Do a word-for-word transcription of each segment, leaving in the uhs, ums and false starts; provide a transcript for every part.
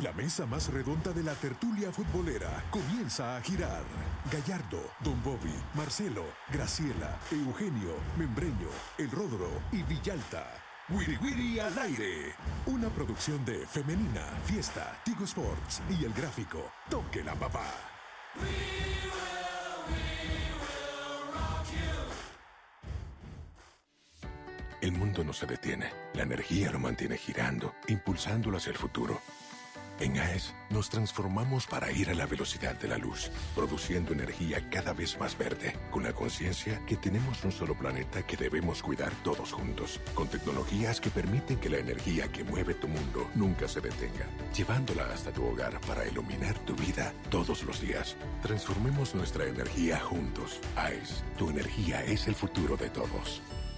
La mesa más redonda de la tertulia futbolera comienza a girar. Gallardo, Don Bobby, Marcelo, Graciela, Eugenio, Membreño, El Ródoro y Villalta. Wiri Wiri al aire. Una producción de Femenina, Fiesta, Tigo Sports y El Gráfico. Toque la papá. We will, we will rock you. El mundo no se detiene. La energía lo mantiene girando, impulsándolo hacia el futuro. En A E S nos transformamos para ir a la velocidad de la luz, produciendo energía cada vez más verde, con la conciencia que tenemos un solo planeta que debemos cuidar todos juntos, con tecnologías que permiten que la energía que mueve tu mundo nunca se detenga, llevándola hasta tu hogar para iluminar tu vida todos los días. Transformemos nuestra energía juntos. A E S, tu energía es el futuro de todos.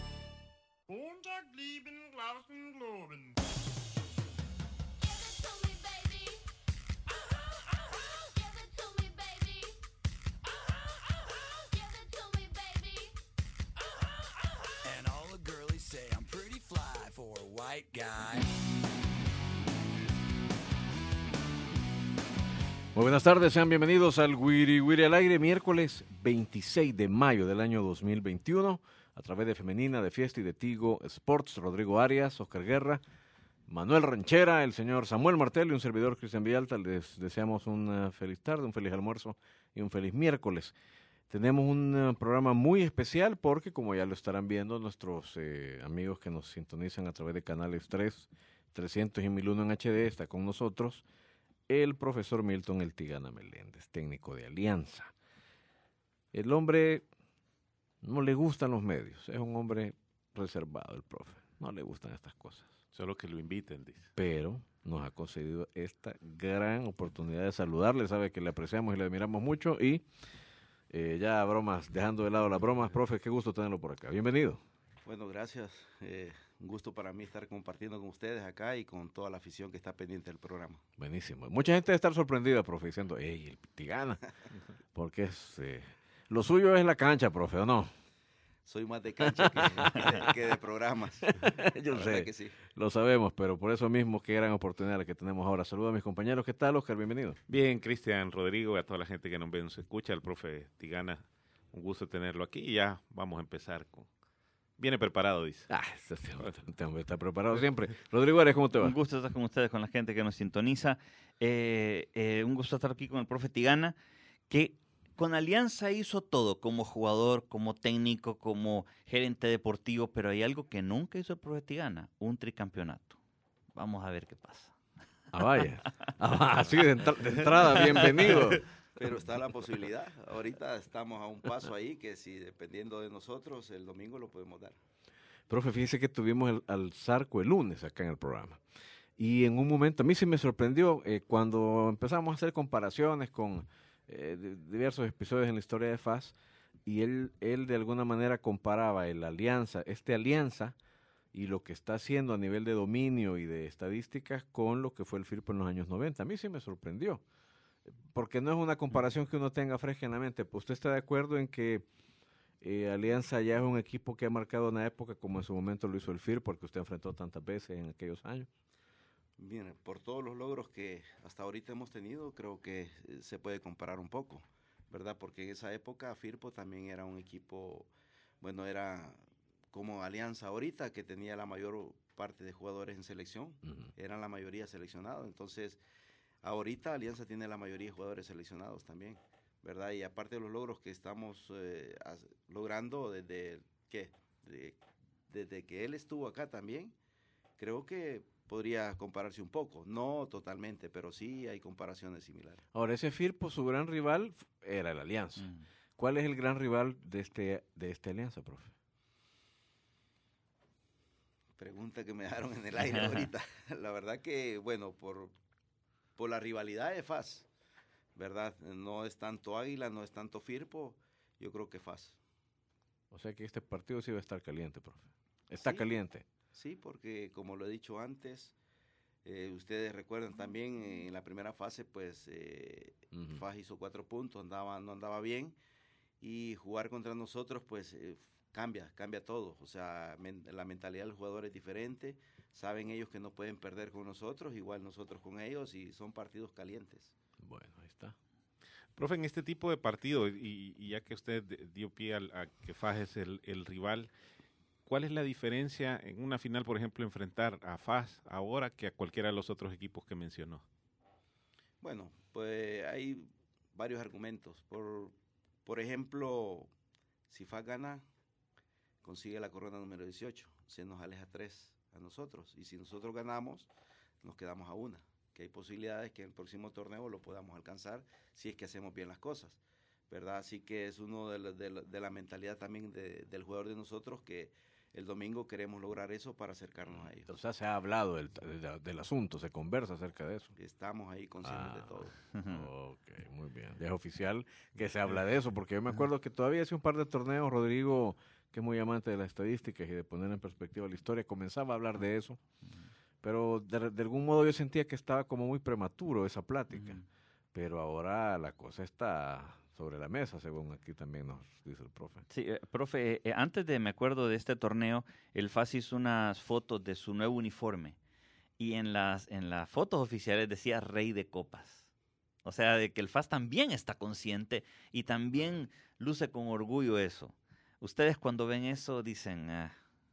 Muy buenas tardes, sean bienvenidos al Wiri Wiri al aire, miércoles veintiséis de mayo del año dos mil veintiuno, a través de Femenina, de Fiesta y de Tigo Sports. Rodrigo Arias, Oscar Guerra, Manuel Ranchera, el señor Samuel Martel y un servidor Cristian Villalta. Les deseamos una feliz tarde, un feliz almuerzo y un feliz miércoles. Tenemos un uh, programa muy especial porque, como ya lo estarán viendo nuestros eh, amigos que nos sintonizan a través de canales tres, trescientos y mil uno en H D, está con nosotros el profesor Milton El Tigana Meléndez, técnico de Alianza. El hombre no le gustan los medios, es un hombre reservado el profe, no le gustan estas cosas. Solo que lo inviten, dice. Pero nos ha concedido esta gran oportunidad de saludarle, sabe que le apreciamos y le admiramos mucho y eh, ya bromas, dejando de lado las bromas, profe, qué gusto tenerlo por acá. Bienvenido. Bueno, gracias. Eh, un gusto para mí estar compartiendo con ustedes acá y con toda la afición que está pendiente del programa. Buenísimo. Mucha gente debe estar sorprendida, profe, diciendo, ¡ey, el Tigana! Porque es, eh, lo suyo es la cancha, profe, ¿o no? Soy más de cancha que, que, de, que de programas. Yo sé, que sí. Lo sabemos, pero por eso mismo, qué gran oportunidad la que tenemos ahora. Saludos a mis compañeros. ¿Qué tal, Oscar? Bienvenido. Bien, Cristian, Rodrigo, y a toda la gente que nos ve, nos escucha, el profe Tigana, un gusto tenerlo aquí y ya vamos a empezar con... Viene preparado, dice. Ah, este hombre está preparado siempre. Rodrigo Arias, ¿cómo te va? Un gusto estar con ustedes, con la gente que nos sintoniza. Eh, eh, un gusto estar aquí con el profe Tigana, que con Alianza hizo todo, como jugador, como técnico, como gerente deportivo, pero hay algo que nunca hizo el profe Tigana, un tricampeonato. Vamos a ver qué pasa. Ah, vaya. Ah, así de, entra- de entrada, bienvenido. Pero está la posibilidad. Ahorita estamos a un paso ahí que si dependiendo de nosotros, el domingo lo podemos dar. Profe, fíjese que tuvimos el, al Zarco el lunes acá en el programa. Y en un momento, a mí sí me sorprendió eh, cuando empezamos a hacer comparaciones con eh, de, diversos episodios en la historia de F A S, y él, él de alguna manera comparaba el Alianza, este Alianza, y lo que está haciendo a nivel de dominio y de estadísticas con lo que fue el Firpo en los años noventa. A mí sí me sorprendió. Porque no es una comparación que uno tenga fresca en la mente. Pues ¿usted está de acuerdo en que eh, Alianza ya es un equipo que ha marcado una época como en su momento lo hizo el F I R, porque usted enfrentó tantas veces en aquellos años? Bien, por todos los logros que hasta ahorita hemos tenido, creo que eh, se puede comparar un poco, ¿verdad? Porque en esa época Firpo también era un equipo, bueno, era como Alianza ahorita, que tenía la mayor parte de jugadores en selección, uh-huh. Eran la mayoría seleccionados, entonces... Ahorita Alianza tiene la mayoría de jugadores seleccionados también, ¿verdad? Y aparte de los logros que estamos eh, logrando desde, ¿qué? De, desde que él estuvo acá también, creo que podría compararse un poco. No totalmente, pero sí hay comparaciones similares. Ahora, ese Firpo, su gran rival era el Alianza. Mm. ¿Cuál es el gran rival de este de esta Alianza, profe? Pregunta que me dejaron en el aire ahorita. La verdad que, bueno, por... por la rivalidad de F A S, ¿verdad? No es tanto Águila, no es tanto Firpo, yo creo que F A S. O sea que este partido sí va a estar caliente, profe. Está sí, caliente. Sí, porque como lo he dicho antes, eh, ustedes recuerdan también en la primera fase, pues eh, uh-huh. F A S hizo cuatro puntos, andaba, no andaba bien, y jugar contra nosotros, pues eh, cambia, cambia todo. O sea, men, la mentalidad del jugador es diferente. Saben ellos que no pueden perder con nosotros, igual nosotros con ellos, y son partidos calientes. Bueno, ahí está. Profe, en este tipo de partido, y, y ya que usted dio pie al, a que F A S es el, el rival, ¿cuál es la diferencia en una final, por ejemplo, enfrentar a F A S ahora que a cualquiera de los otros equipos que mencionó? Bueno, pues hay varios argumentos. Por, por ejemplo, si F A S gana, consigue la corona número dieciocho, se nos aleja tres a nosotros. Y si nosotros ganamos, nos quedamos a una. Que hay posibilidades que en el próximo torneo lo podamos alcanzar si es que hacemos bien las cosas, ¿verdad? Así que es uno de la, de la, de la mentalidad también de, del jugador de nosotros, que el domingo queremos lograr eso para acercarnos a ellos. O sea, se ha hablado del, del, del asunto, se conversa acerca de eso. Estamos ahí conscientes ah, de todo. Ok, muy bien. Ya es oficial que se habla de eso, porque yo me acuerdo que todavía hace un par de torneos, Rodrigo, que es muy amante de las estadísticas y de poner en perspectiva la historia, comenzaba a hablar de eso. Pero de, de algún modo yo sentía que estaba como muy prematuro esa plática. Uh-huh. Pero ahora la cosa está sobre la mesa, según aquí también nos dice el profe. Sí, eh, profe, eh, antes de, me acuerdo de este torneo, el F A S hizo unas fotos de su nuevo uniforme. Y en las, en las fotos oficiales decía Rey de Copas. O sea, de que el F A S también está consciente y también luce con orgullo eso. Ustedes cuando ven eso dicen, ah,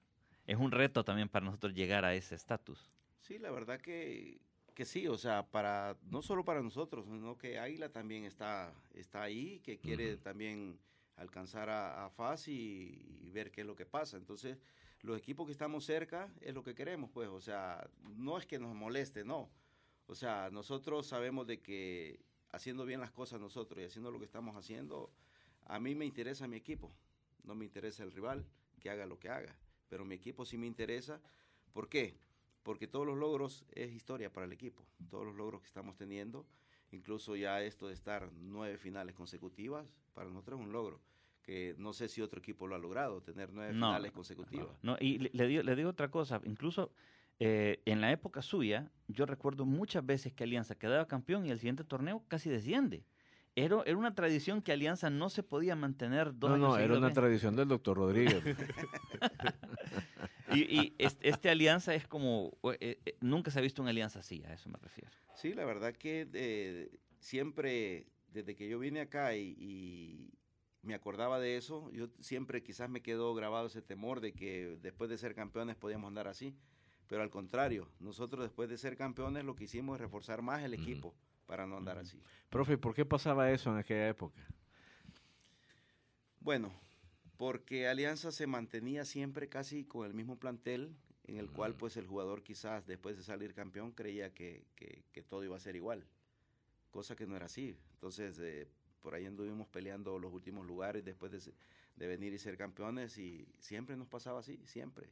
es un reto también para nosotros llegar a ese estatus. Sí, la verdad que, que sí, o sea, para no solo para nosotros, sino que Águila también está, está ahí, que quiere uh-huh. también alcanzar a, a F A S y, y ver qué es lo que pasa. Entonces, los equipos que estamos cerca es lo que queremos, pues, o sea, no es que nos moleste, no. O sea, nosotros sabemos de que haciendo bien las cosas nosotros y haciendo lo que estamos haciendo, a mí me interesa mi equipo, no me interesa el rival, que haga lo que haga, pero mi equipo sí me interesa. ¿Por qué? Porque todos los logros es historia para el equipo, todos los logros que estamos teniendo, incluso ya esto de estar nueve finales consecutivas, para nosotros es un logro, que no sé si otro equipo lo ha logrado, tener nueve no, finales consecutivas. No, no. Y le, le, digo, le digo otra cosa, incluso eh, en la época suya, yo recuerdo muchas veces que Alianza quedaba campeón y el siguiente torneo casi desciende. Era, era una tradición que Alianza no se podía mantener dos no, años No, era una bien. tradición del doctor Rodríguez. y, y este, este Alianza es como, eh, eh, nunca se ha visto una Alianza así, a eso me refiero. Sí, la verdad que eh, siempre, desde que yo vine acá y, y me acordaba de eso, yo siempre quizás me quedó grabado ese temor de que después de ser campeones podíamos andar así, pero al contrario, nosotros después de ser campeones lo que hicimos es reforzar más el equipo. Uh-huh. Para no andar así. Profe, ¿por qué pasaba eso en aquella época? Bueno, porque Alianza se mantenía siempre casi con el mismo plantel, en el mm. cual pues el jugador quizás después de salir campeón creía que, que, que todo iba a ser igual, cosa que no era así. Entonces, eh, por ahí anduvimos peleando los últimos lugares después de, de venir y ser campeones y siempre nos pasaba así, siempre.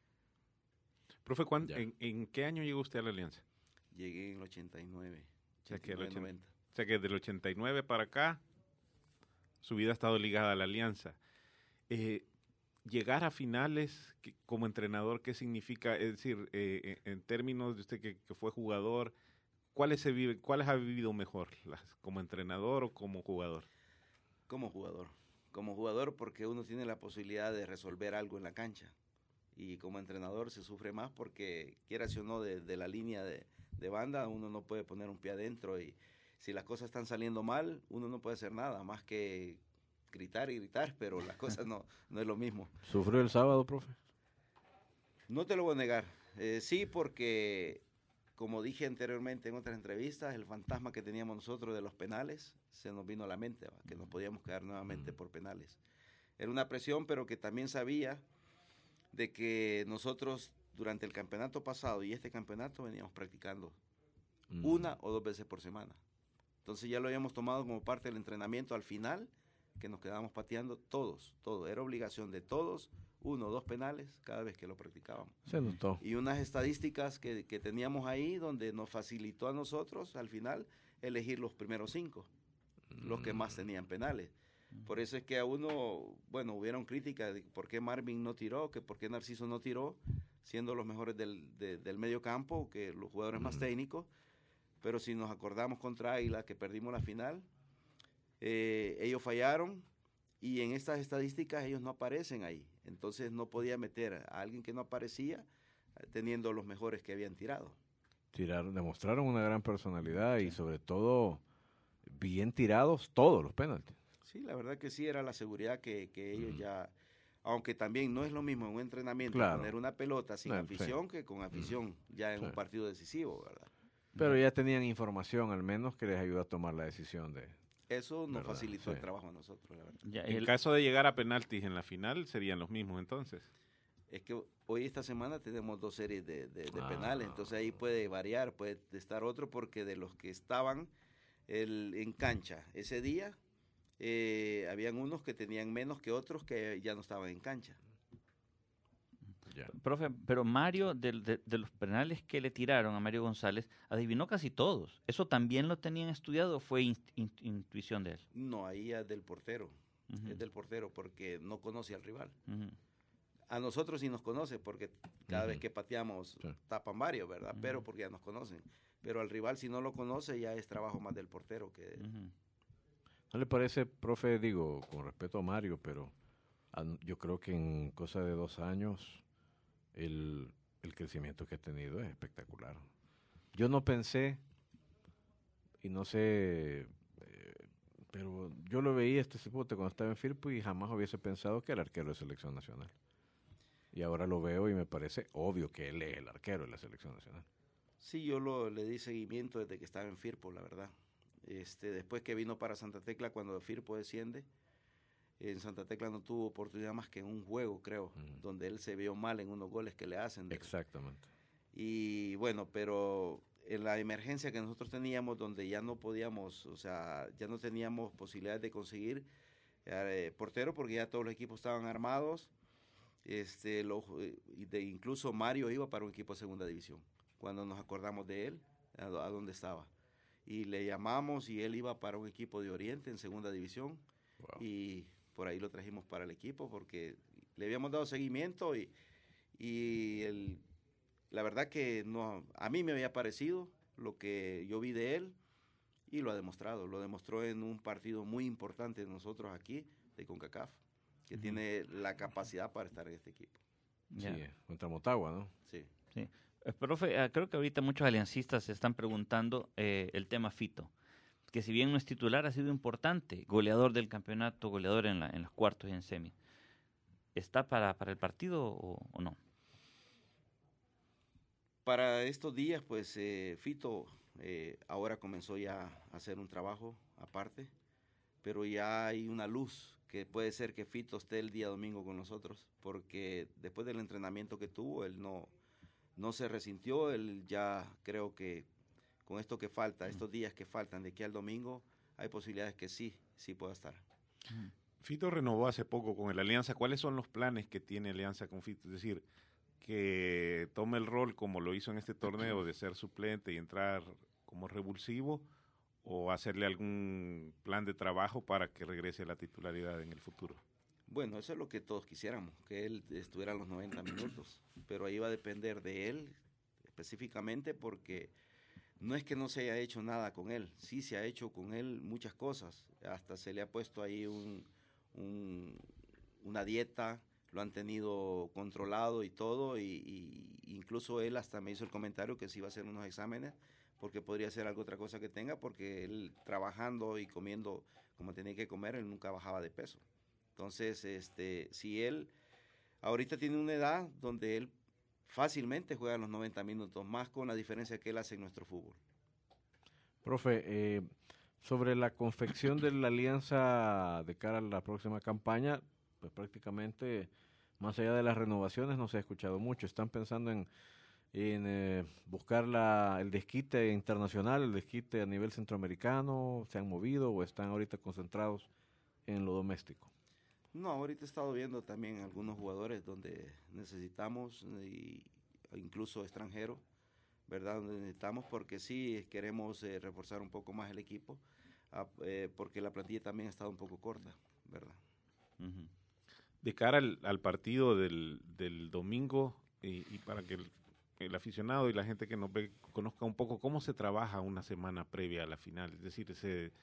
Profe, ¿en, ¿en qué año llegó usted a la Alianza? Llegué en el ochenta y nueve. O sea, que el ochenta, o sea que del ochenta y nueve para acá, su vida ha estado ligada a la Alianza. Eh, llegar a finales que, como entrenador, ¿qué significa? Es decir, eh, en términos de usted que, que fue jugador, ¿cuáles, se vive, ¿cuáles ha vivido mejor? Las, ¿Como entrenador o como jugador? Como jugador. Como jugador porque uno tiene la posibilidad de resolver algo en la cancha. Y como entrenador se sufre más porque, quieras o no, de, de la línea de... de banda, uno no puede poner un pie adentro y si las cosas están saliendo mal, uno no puede hacer nada más que gritar y gritar, pero las cosas no, no es lo mismo. ¿Sufrió el sábado, profe? No te lo voy a negar. Eh, sí, porque como dije anteriormente en otras entrevistas, el fantasma que teníamos nosotros de los penales se nos vino a la mente, ¿va? Que nos podíamos quedar nuevamente por penales. Era una presión, pero que también sabía de que nosotros durante el campeonato pasado y este campeonato veníamos practicando mm. una o dos veces por semana. Entonces ya lo habíamos tomado como parte del entrenamiento al final, que nos quedábamos pateando todos, todo. Era obligación de todos, uno o dos penales cada vez que lo practicábamos. Se notó. Y unas estadísticas que, que teníamos ahí donde nos facilitó a nosotros al final elegir los primeros cinco, mm. los que más tenían penales. Por eso es que a uno, bueno, hubieron críticas de por qué Marvin no tiró, que por qué Narciso no tiró, siendo los mejores del, de, del medio campo, que los jugadores más técnicos, pero si nos acordamos contra Águila, que perdimos la final, eh, ellos fallaron, y en estas estadísticas ellos no aparecen ahí. Entonces no podía meter a alguien que no aparecía eh, teniendo los mejores que habían tirado. Tiraron, demostraron una gran personalidad y sobre todo bien tirados todos los penaltis. Sí, la verdad que sí, era la seguridad que, que ellos mm. ya, aunque también no es lo mismo en un entrenamiento claro. poner una pelota sin no, afición sí. que con afición mm. ya en sí. un partido decisivo, ¿verdad? Pero ya tenían información al menos que les ayudó a tomar la decisión de... Eso nos ¿verdad? facilitó sí. el trabajo a nosotros, la verdad. Ya, en el caso de llegar a penaltis en la final, serían los mismos entonces. Es que hoy esta semana tenemos dos series de, de, de ah. penales, entonces ahí puede variar, puede estar otro, porque de los que estaban el, en cancha ese día, eh, habían unos que tenían menos que otros que ya no estaban en cancha. Ya. Profe, pero Mario, de, de, de los penales que le tiraron a Mario González, adivinó casi todos. ¿Eso también lo tenían estudiado o fue in, in, intuición de él? No, ahí es del portero, uh-huh. es del portero porque no conoce al rival. Uh-huh. A nosotros sí nos conoce porque cada uh-huh. vez que pateamos sí. tapan varios, ¿verdad? Uh-huh. Pero porque ya nos conocen. Pero al rival si no lo conoce ya es trabajo más del portero que... Uh-huh. ¿No le parece, profe, digo, con respeto a Mario, pero a, yo creo que en cosa de dos años el, el crecimiento que ha tenido es espectacular? Yo no pensé, y no sé, eh, pero yo lo veía este cipote cuando estaba en Firpo y jamás hubiese pensado que era arquero de selección nacional. Y ahora lo veo y me parece obvio que él es el arquero de la selección nacional. Sí, yo lo, le di seguimiento desde que estaba en Firpo, la verdad. Este, después que vino para Santa Tecla, cuando Firpo desciende, en Santa Tecla no tuvo oportunidad más que en un juego, creo, uh-huh. donde él se vio mal en unos goles que le hacen. De, Exactamente. Y bueno, pero en la emergencia que nosotros teníamos, donde ya no podíamos, o sea, ya no teníamos posibilidades de conseguir eh, portero, porque ya todos los equipos estaban armados. Este, lo, de, incluso Mario iba para un equipo de segunda división, cuando nos acordamos de él, a, a dónde estaba. Y le llamamos y él iba para un equipo de Oriente en segunda división. Wow. Y por ahí lo trajimos para el equipo porque le habíamos dado seguimiento y, y el, la verdad que no, a mí me había parecido lo que yo vi de él y lo ha demostrado. Lo demostró en un partido muy importante de nosotros aquí, de CONCACAF, que uh-huh. tiene la capacidad para estar en este equipo. Yeah. Sí, contra Motagua, ¿no? Sí. Sí. Eh, profe, eh, creo que ahorita muchos aliancistas se están preguntando eh, el tema Fito, que si bien no es titular, ha sido importante, goleador del campeonato, goleador en, la, en los cuartos y en semis. ¿Está para, para el partido o, o no? Para estos días, pues eh, Fito eh, ahora comenzó ya a hacer un trabajo aparte, pero ya hay una luz que puede ser que Fito esté el día domingo con nosotros, porque después del entrenamiento que tuvo, él no, no se resintió, él ya creo que con esto que falta, estos días que faltan de aquí al domingo, hay posibilidades que sí, sí pueda estar. Fito renovó hace poco con el Alianza. ¿Cuáles son los planes que tiene Alianza con Fito? Es decir, que tome el rol como lo hizo en este torneo de ser suplente y entrar como revulsivo, o hacerle algún plan de trabajo para que regrese a la titularidad en el futuro. Bueno, eso es lo que todos quisiéramos, que él estuviera los noventa minutos, pero ahí va a depender de él específicamente, porque no es que no se haya hecho nada con él, sí se ha hecho con él muchas cosas, hasta se le ha puesto ahí un, un, una dieta, lo han tenido controlado y todo, y, y incluso él hasta me hizo el comentario que se iba a hacer unos exámenes, porque podría ser algo otra cosa que tenga, porque él trabajando y comiendo como tenía que comer, él nunca bajaba de peso. Entonces, este, si él ahorita tiene una edad donde él fácilmente juega los noventa minutos, más con la diferencia que él hace en nuestro fútbol. Profe, eh, sobre la confección de la alianza de cara a la próxima campaña, pues prácticamente, más allá de las renovaciones, no se ha escuchado mucho. ¿Están pensando en, en eh, buscar la, el desquite internacional, el desquite a nivel centroamericano? ¿Se han movido o están ahorita concentrados en lo doméstico? No, ahorita he estado viendo también algunos jugadores donde necesitamos, y incluso extranjeros, ¿verdad? Donde necesitamos, porque sí queremos eh, reforzar un poco más el equipo, a, eh, porque la plantilla también ha estado un poco corta, ¿verdad? Uh-huh. De cara al, al partido del, del domingo, y, y para que el, el aficionado y la gente que nos ve conozca un poco cómo se trabaja una semana previa a la final, es decir, se...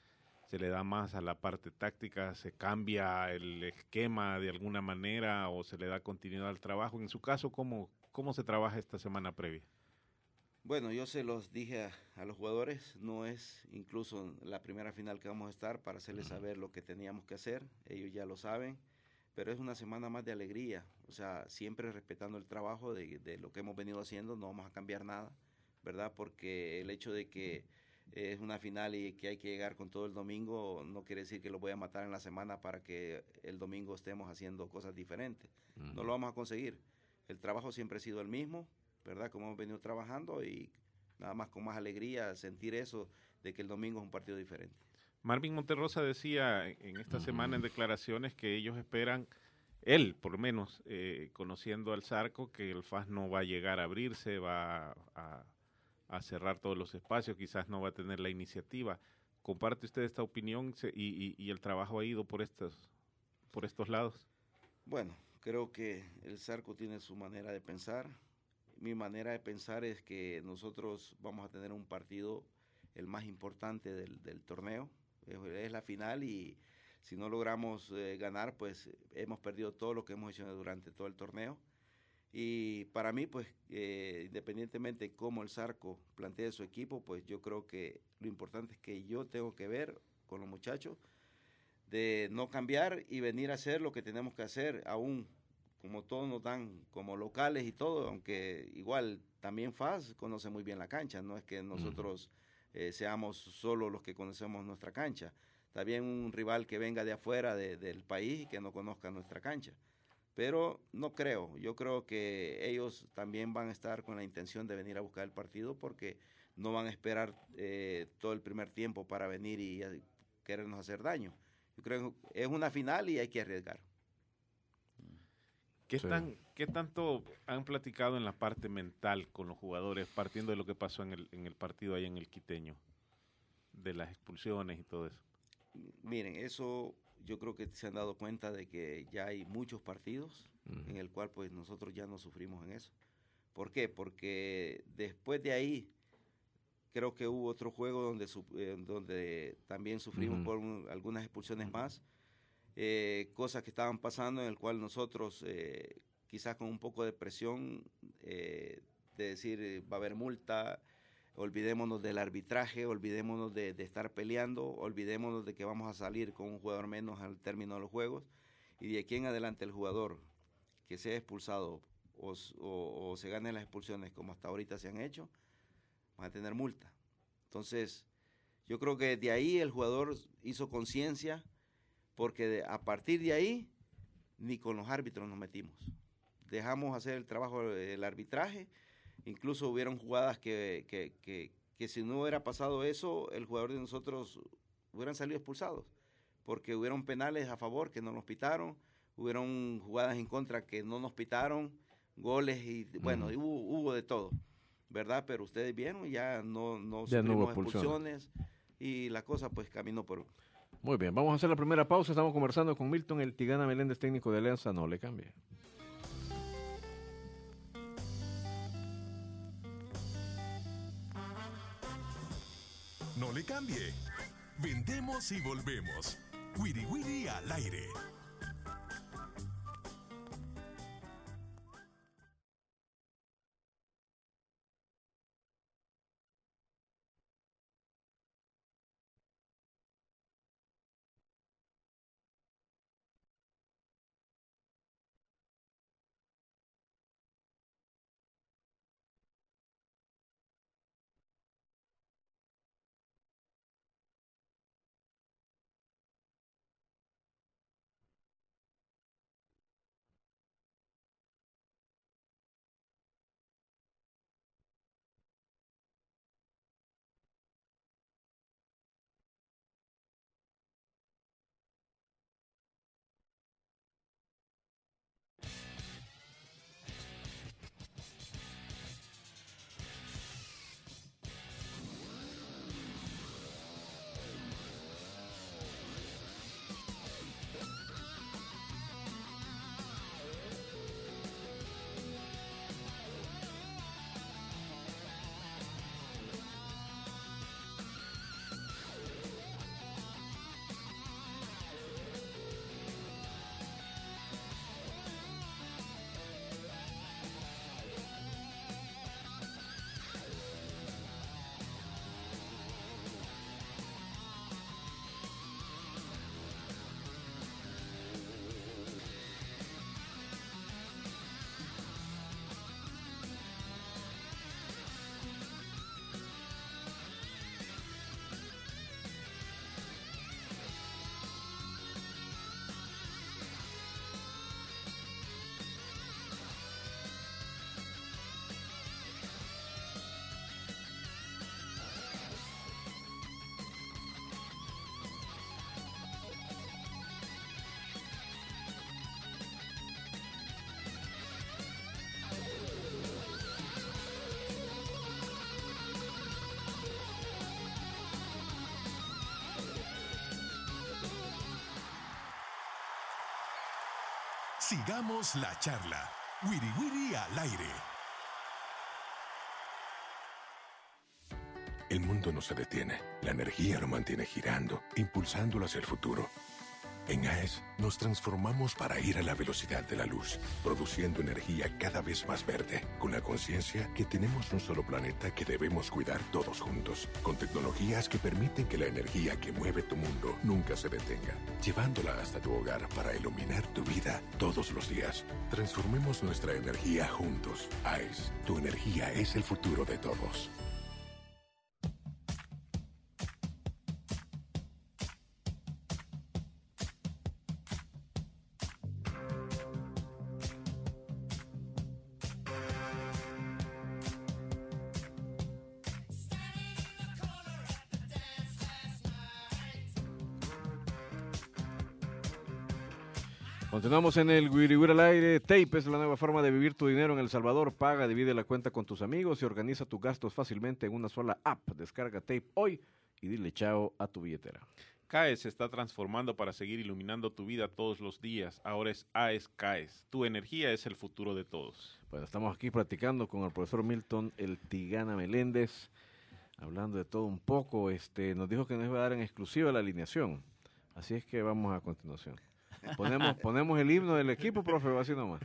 se le da más a la parte táctica, se cambia el esquema de alguna manera o se le da continuidad al trabajo. En su caso, ¿cómo, cómo se trabaja esta semana previa? Bueno, yo se los dije a, a los jugadores, no es incluso la primera final que vamos a estar para hacerles saber lo que teníamos que hacer, ellos ya lo saben, pero es una semana más de alegría, o sea, siempre respetando el trabajo de, de lo que hemos venido haciendo, no vamos a cambiar nada, ¿verdad? Porque el hecho de que es una final y que hay que llegar con todo el domingo no quiere decir que lo voy a matar en la semana para que el domingo estemos haciendo cosas diferentes, uh-huh. No lo vamos a conseguir, el trabajo siempre ha sido el mismo, ¿verdad? Como hemos venido trabajando y nada más con más alegría sentir eso de que el domingo es un partido diferente. Marvin Monterrosa decía en esta uh-huh. semana en declaraciones que ellos esperan, él por lo menos, eh, conociendo al Zarco, que el F A S no va a llegar a abrirse, va a, a cerrar todos los espacios, quizás no va a tener la iniciativa. ¿Comparte usted esta opinión y, y, y el trabajo ha ido por estos, por estos lados? Bueno, creo que el Zarco tiene su manera de pensar. Mi manera de pensar es que nosotros vamos a tener un partido el más importante del, del torneo, es, es la final y si no logramos eh, ganar, pues hemos perdido todo lo que hemos hecho durante todo el torneo. Y para mí, pues, eh, independientemente de cómo el Zarco plantee su equipo, pues yo creo que lo importante es que yo tengo que ver con los muchachos de no cambiar y venir a hacer lo que tenemos que hacer aún. Como todos nos dan como locales y todo, aunque igual también F A S conoce muy bien la cancha, no es que nosotros eh, seamos solo los que conocemos nuestra cancha, también un rival que venga de afuera de, del país y que no conozca nuestra cancha, pero no creo, yo creo que ellos también van a estar con la intención de venir a buscar el partido porque no van a esperar eh, todo el primer tiempo para venir y, y querernos hacer daño, yo creo que es una final y hay que arriesgar. ¿Qué, Sí. tan, ¿Qué tanto han platicado en la parte mental con los jugadores, partiendo de lo que pasó en el, en el partido ahí en el Quiteño, de las expulsiones y todo eso? Miren, eso yo creo que se han dado cuenta de que ya hay muchos partidos uh-huh. en el cual pues nosotros ya no sufrimos en eso. ¿Por qué? Porque después de ahí creo que hubo otro juego donde, eh, donde también sufrimos uh-huh. por un, algunas expulsiones uh-huh. más. Eh, cosas que estaban pasando en el cual nosotros eh, quizás con un poco de presión eh, de decir eh, va a haber multa, olvidémonos del arbitraje, olvidémonos de, de estar peleando, olvidémonos de que vamos a salir con un jugador menos al término de los juegos y de aquí en adelante el jugador que sea expulsado o, o, o se gane las expulsiones como hasta ahorita se han hecho, van a tener multa. Entonces yo creo que de ahí el jugador hizo conciencia porque de, a partir de ahí ni con los árbitros nos metimos. Dejamos hacer el trabajo del arbitraje, incluso hubieron jugadas que, que, que, que si no hubiera pasado eso, el jugador de nosotros hubieran salido expulsados, porque hubieron penales a favor que no nos pitaron, hubieron jugadas en contra que no nos pitaron, goles y bueno, uh-huh. hubo, hubo de todo, ¿verdad? Pero ustedes vieron, ya no, no ya sufrimos no hubo expulsiones y la cosa pues caminó por... Muy bien, vamos a hacer la primera pausa. Estamos conversando con Milton El Tigana Meléndez, técnico de Alianza. No le cambie. No le cambie. Vendemos y volvemos. Wiri Wiri al aire. Sigamos la charla. Wiri Wiri al aire. El mundo no se detiene. La energía lo mantiene girando, impulsándolo hacia el futuro. En A E S nos transformamos para ir a la velocidad de la luz, produciendo energía cada vez más verde, con la conciencia que tenemos un solo planeta que debemos cuidar todos juntos, con tecnologías que permiten que la energía que mueve tu mundo nunca se detenga, llevándola hasta tu hogar para iluminar tu vida todos los días. Transformemos nuestra energía juntos. A E S, tu energía es el futuro de todos. Continuamos en el Wiri Wiri al aire. Tape es la nueva forma de vivir tu dinero en El Salvador. Paga, divide la cuenta con tus amigos y organiza tus gastos fácilmente en una sola app. Descarga Tape hoy y dile chao a tu billetera. CAES se está transformando para seguir iluminando tu vida todos los días. Ahora es A E S CAES. Tu energía es el futuro de todos. Bueno, estamos aquí platicando con el profesor Milton El Tigana Meléndez, hablando de todo un poco. Este, nos dijo que nos iba a dar en exclusiva la alineación. Así es que vamos a continuación. Ponemos, ponemos el himno del equipo, profe, o así nomás.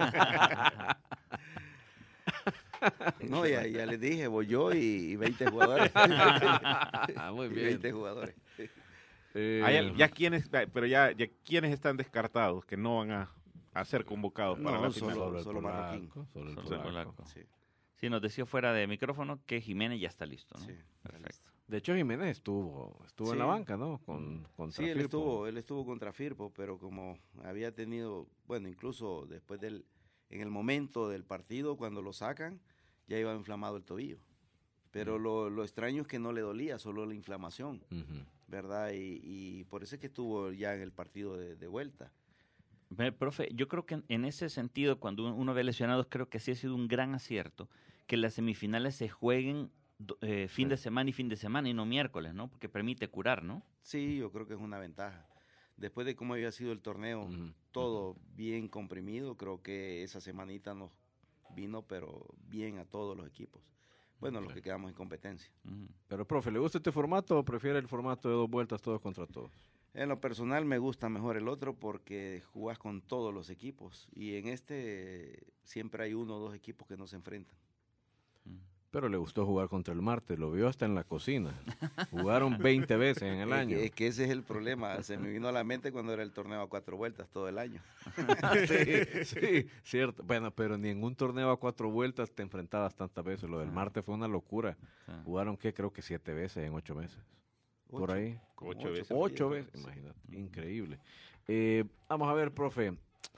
No, ya, ya les dije, voy yo y, y veinte jugadores. Muy Y bien. veinte jugadores. Eh, Hay al- ya quienes, pero ya, ya quienes están descartados, que no van a, a ser convocados para No, la solo- final. el solo polaco, Marroquín. solo el Solo polaco. polaco. Sí, Sí, nos decía fuera de micrófono que Jiménez ya está listo, ¿no? sí. Perfecto. De hecho, Jiménez estuvo, estuvo en Sí. la banca, ¿no? Con, contra Sí, él Firpo. estuvo, él estuvo contra Firpo, pero como había tenido, bueno, incluso después del, en el momento del partido, cuando lo sacan, ya iba inflamado el tobillo. Pero lo, lo extraño es que no le dolía, solo la inflamación, Ujú. ¿verdad? Y, y por eso es que estuvo ya en el partido de, de vuelta. Ve, profe, yo creo que en, en ese sentido, cuando uno- uno ve lesionados, creo que sí ha sido un gran acierto que las semifinales se jueguen do- eh, fin de semana y fin de semana y no miércoles, ¿no? Porque permite curar, ¿no? Sí, yo creo que es una ventaja. Después de cómo había sido el torneo, Ujú. todo bien comprimido, creo que esa semanita nos vino, pero bien a todos los equipos. Bueno, los Ok. que quedamos en competencia. Ujú. Pero, profe, ¿le gusta este formato o prefiere el formato de dos vueltas todos contra todos? En lo personal me gusta mejor el otro porque jugás con todos los equipos y en este siempre hay uno o dos equipos que no se enfrentan. Ujú. Pero le gustó jugar contra el Marte, lo vio hasta en la cocina. Jugaron veinte veces en el Es año. que, es que ese es el problema. Se me vino a la mente cuando era el torneo a cuatro vueltas todo el año. sí, sí, cierto. Bueno, pero ni en un torneo a cuatro vueltas te enfrentabas tantas veces. Lo del Marte fue una locura. Ah. Jugaron, ¿qué? Creo que siete veces en ocho meses. Por Ocho, ahí. como Ocho veces. Ocho partidos, veces, sí. imagínate. Increíble. Eh, vamos a ver, profe.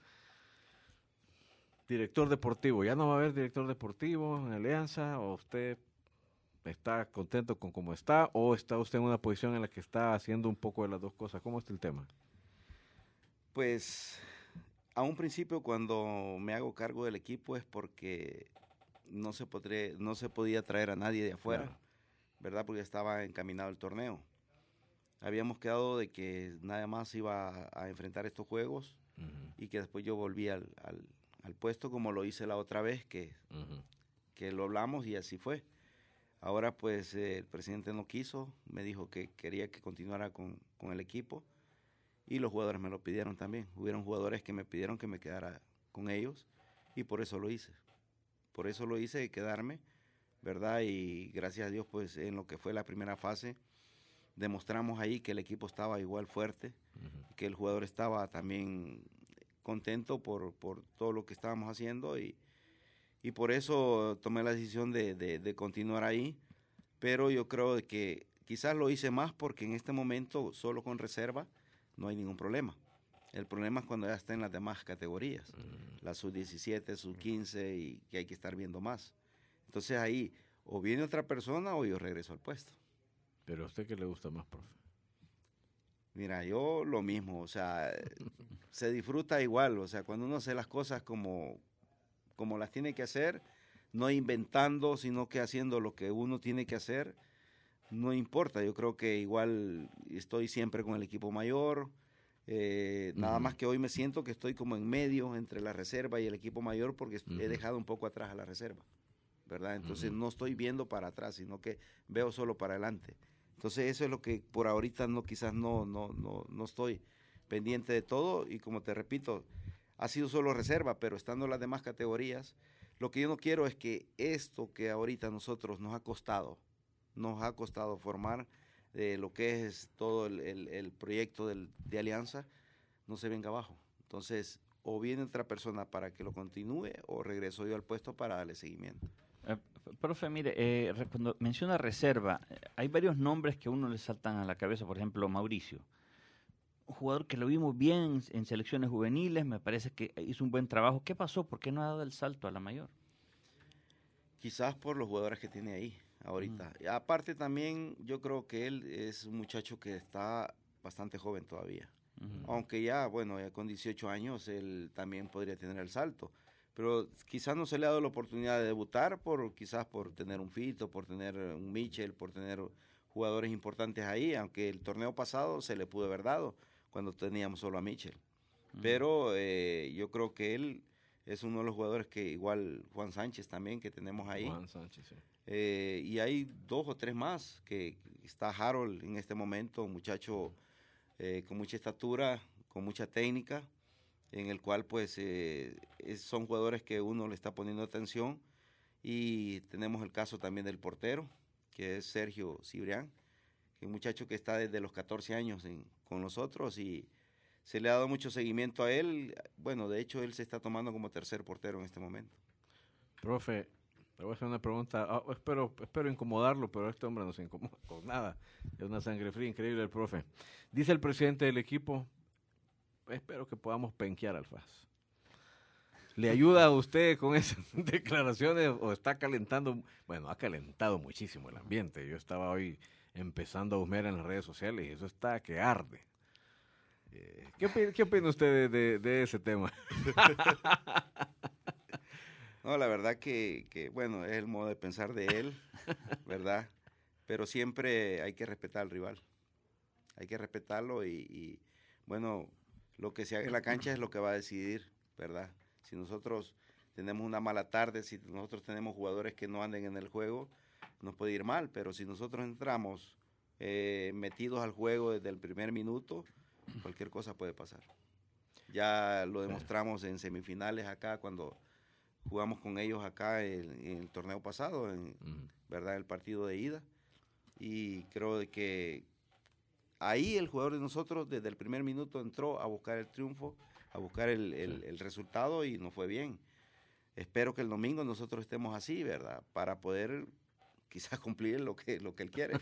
Director deportivo. ¿Ya no va a haber director deportivo en Alianza? ¿O usted está contento con cómo está? ¿O está usted en una posición en la que está haciendo un poco de las dos cosas? ¿Cómo está el tema? Pues a un principio cuando me hago cargo del equipo es porque no se, podré, no se podía traer a nadie de afuera, Claro. ¿verdad? Porque estaba encaminado el torneo. Habíamos quedado de que nada más iba a, a enfrentar estos juegos Ujú, y que después yo volví al, al, al puesto como lo hice la otra vez, que, ujú. que lo hablamos y así fue. Ahora pues eh, el presidente no quiso, me dijo que quería que continuara con, con el equipo y los jugadores me lo pidieron también. Hubieron jugadores que me pidieron que me quedara con ellos y por eso lo hice. Por eso lo hice, quedarme, ¿verdad? Y gracias a Dios pues en lo que fue la primera fase demostramos ahí que el equipo estaba igual fuerte, Ujú. que el jugador estaba también contento por, por todo lo que estábamos haciendo y, y por eso tomé la decisión de, de, de continuar ahí, pero yo creo de que quizás lo hice más porque en este momento solo con reserva no hay ningún problema. El problema es cuando ya está en las demás categorías, la sub diecisiete, sub quince y que hay que estar viendo más. Entonces ahí o viene otra persona o yo regreso al puesto. ¿Pero a usted qué le gusta más, profe? Mira, yo lo mismo, o sea, se disfruta igual, o sea, cuando uno hace las cosas como, como las tiene que hacer, no inventando, sino que haciendo lo que uno tiene que hacer, no importa, yo creo que igual estoy siempre con el equipo mayor, Eh, Ujú. Nada más que hoy me siento que estoy como en medio entre la reserva y el equipo mayor porque Ujú. he dejado un poco atrás a la reserva, ¿verdad? Entonces Ujú. no estoy viendo para atrás, sino que veo solo para adelante. Entonces eso es lo que por ahorita no, quizás no, no, no, no estoy pendiente de todo y como te repito, ha sido solo reserva, pero estando en las demás categorías, lo que yo no quiero es que esto que ahorita nosotros nos ha costado, nos ha costado formar de lo que es todo el, el, el proyecto del, de Alianza, no se venga abajo. Entonces, o viene otra persona para que lo continúe o regreso yo al puesto para darle seguimiento. Eh, profe, mire, eh, re- cuando menciona reserva, eh, hay varios nombres que a uno le saltan a la cabeza, por ejemplo, Mauricio. Un jugador que lo vimos bien en, en selecciones juveniles, me parece que hizo un buen trabajo. ¿Qué pasó? ¿Por qué no ha dado el salto a la mayor? Quizás por los jugadores que tiene ahí ahorita. Y aparte también yo creo que él es un muchacho que está bastante joven todavía. Ujú. Aunque ya, bueno, ya con dieciocho años él también podría tener el salto. Pero quizás no se le ha dado la oportunidad de debutar por quizás por tener un Fito, por tener un Michel, por tener jugadores importantes ahí, aunque el torneo pasado se le pudo haber dado cuando teníamos solo a Michel. Ujú. Pero eh, yo creo que él es uno de los jugadores que igual Juan Sánchez también que tenemos ahí. Juan Sánchez, sí. Eh, y hay dos o tres más, que está Harold en este momento, un muchacho eh, con mucha estatura, con mucha técnica, en el cual pues eh, es- son jugadores que uno le está poniendo atención. Y tenemos el caso también del portero, que es Sergio Cibrián, que es un muchacho que está desde los catorce años en- con nosotros y se le ha dado mucho seguimiento a él. Bueno, de hecho él se está tomando como tercer portero en este momento. Profe, le voy a hacer una pregunta. Ah, espero, espero incomodarlo, pero este hombre no se incomoda con nada. Es una sangre fría increíble el profe. Dice el presidente del equipo, espero que podamos penquear al F A S. ¿Le ayuda a usted con esas declaraciones o está calentando? Bueno, ha calentado muchísimo el ambiente. Yo estaba hoy empezando a humear en las redes sociales y eso está que arde. Eh, ¿Qué, opi- qué opina usted de, de- de ese tema? No, la verdad que, que, bueno, es el modo de pensar de él, ¿verdad? Pero siempre hay que respetar al rival. Hay que respetarlo y, y, bueno, lo que se haga en la cancha es lo que va a decidir, ¿verdad? Si nosotros tenemos una mala tarde, si nosotros tenemos jugadores que no anden en el juego, nos puede ir mal, pero si nosotros entramos eh, metidos al juego desde el primer minuto, cualquier cosa puede pasar. Ya lo demostramos en semifinales acá cuando jugamos con ellos acá en, en el torneo pasado, en, Ujú. ¿verdad? El partido de ida. Y creo de que ahí el jugador de nosotros desde el primer minuto entró a buscar el triunfo, a buscar el, el- el resultado y nos fue bien. Espero que el domingo nosotros estemos así, ¿verdad? Para poder quizás cumplir lo que, lo que él quiere.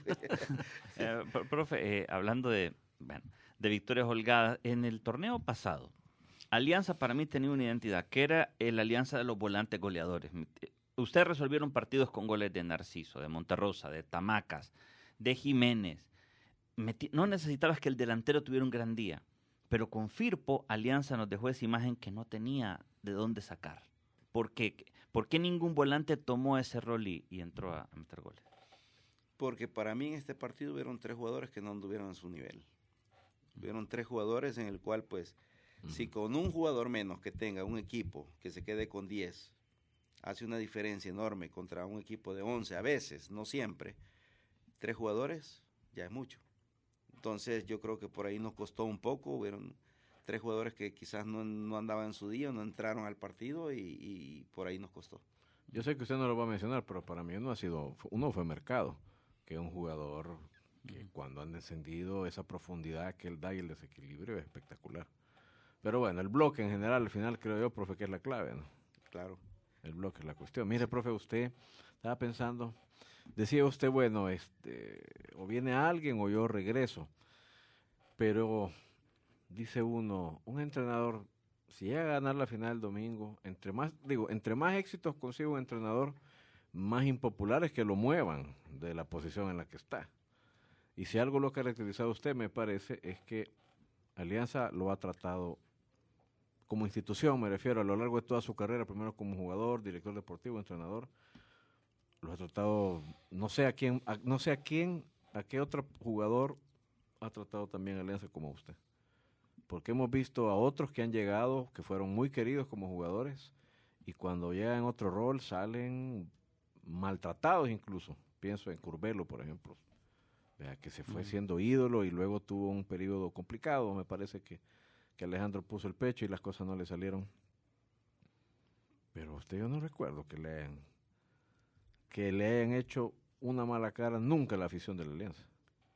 Eh, pro- profe, eh, hablando de, bueno, de victorias holgadas, en el torneo pasado, Alianza para mí tenía una identidad, que era la alianza de los volantes goleadores. Ustedes resolvieron partidos con goles de Narciso, de Monterrosa, de Tamacas, de Jiménez. Meti- no necesitabas que el delantero tuviera un gran día, pero con Firpo, Alianza nos dejó esa imagen que no tenía de dónde sacar. ¿Por qué? ¿Por qué ningún volante tomó ese rol y, y entró a, a meter goles? Porque para mí en este partido hubieron tres jugadores que no anduvieron a su nivel. Hubieron tres jugadores en el cual, pues, si con un jugador menos que tenga un equipo que se quede con diez, hace una diferencia enorme contra un equipo de once, a veces, no siempre, tres jugadores ya es mucho. Entonces yo creo que por ahí nos costó un poco, hubieron tres jugadores que quizás no, no andaban en su día, no entraron al partido y, y por ahí nos costó. Yo sé que usted no lo va a mencionar, pero para mí uno ha sido, uno fue Mercado, que es un jugador que cuando han descendido, esa profundidad que él da y el desequilibrio es espectacular. Pero bueno, el bloque en general, al final creo yo, profe, que es la clave, ¿no? Claro. El bloque es la cuestión. Mire, profe, usted estaba pensando, decía usted, bueno, este, o viene alguien o yo regreso, pero dice uno, un entrenador, si llega a ganar la final el domingo, entre más, digo, entre más éxitos consigue un entrenador, más impopular es que lo muevan de la posición en la que está. Y si algo lo ha caracterizado a usted, me parece, es que Alianza lo ha tratado como institución, me refiero, a lo largo de toda su carrera, primero como jugador, director deportivo, entrenador, lo ha tratado, no sé a quién, a, no sé a quién, a qué otro jugador ha tratado también Alianza como usted. porque hemos visto a otros que han llegado, que fueron muy queridos como jugadores, y cuando llegan en otro rol salen maltratados incluso. Pienso en Curbelo, por ejemplo, vea, que se fue Mm. siendo ídolo y luego tuvo un periodo complicado. Me parece que, que Alejandro puso el pecho y las cosas no le salieron. Pero usted, yo no recuerdo que le hayan, que le hayan hecho una mala cara nunca a la afición de la Alianza.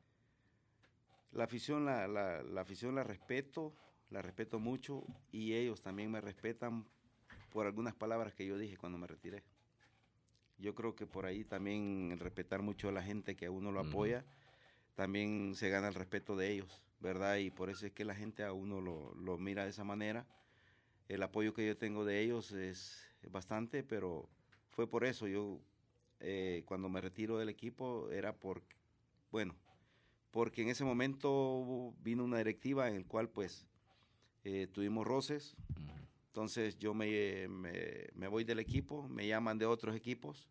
La afición la, la, la afición la respeto, la respeto mucho, y ellos también me respetan por algunas palabras que yo dije cuando me retiré. Yo creo que por ahí también el respetar mucho a la gente que a uno lo Ujú. apoya, también se gana el respeto de ellos, ¿verdad? Y por eso es que la gente a uno lo, lo mira de esa manera. El apoyo que yo tengo de ellos es bastante, pero fue por eso. Yo eh, cuando me retiro del equipo era por, bueno, porque en ese momento vino una directiva en el cual pues eh, tuvimos roces. Entonces yo me, me, me voy del equipo, me llaman de otros equipos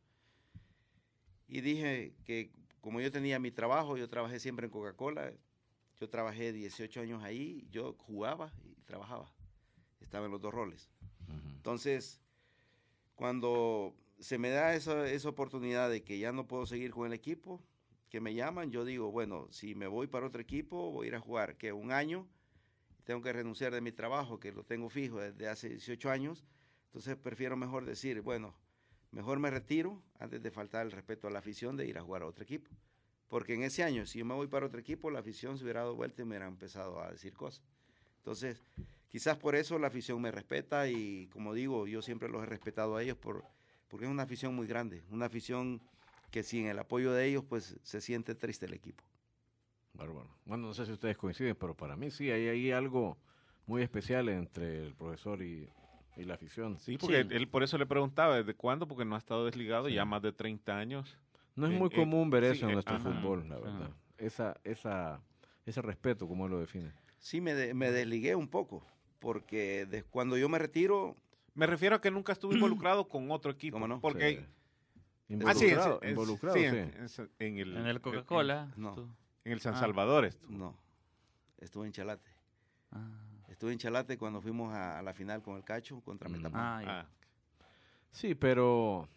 y dije que como yo tenía mi trabajo, yo trabajé siempre en Coca-Cola, yo trabajé dieciocho años ahí, yo jugaba y trabajaba, estaba en los dos roles. Ujú. Entonces, cuando se me da esa, esa oportunidad de que ya no puedo seguir con el equipo, que me llaman, yo digo, bueno, si me voy para otro equipo, voy a ir a jugar, que un año, tengo que renunciar de mi trabajo, que lo tengo fijo desde hace dieciocho años, entonces prefiero mejor decir, bueno, mejor me retiro antes de faltar el respeto a la afición de ir a jugar a otro equipo. Porque en ese año, si yo me voy para otro equipo, la afición se hubiera dado vuelta y me hubiera empezado a decir cosas. Entonces, quizás por eso la afición me respeta y, como digo, yo siempre los he respetado a ellos por, porque es una afición muy grande, una afición que sin el apoyo de ellos, pues se siente triste el equipo. Bárbaro. Bueno, no sé si ustedes coinciden, pero para mí sí, hay ahí algo muy especial entre el profesor y, y la afición. Sí, porque Sí. él por eso le preguntaba, ¿desde cuándo? Porque no ha estado desligado Sí. ya más de treinta años. No es Eh, muy eh, común ver sí, eso en eh, nuestro ajá. fútbol, la Ajá. verdad. Esa, esa, ese respeto, como él lo define. Sí, me, de- me desligué un poco, porque de- cuando yo me retiro, Me refiero a que nunca estuvo involucrado con otro equipo. ¿Cómo no? Porque Sí. Ah, sí, Involucrado, en- en- involucrado, sí, sí. en, en- en el, En el Coca-Cola. no. tú- En el San Ah. Salvador estuvo. no, estuve en Chalate. Ah, Estuve en Chalate cuando fuimos a, a la final con el Cacho contra Mm. Metapan. ah, ya. Ah, Sí, pero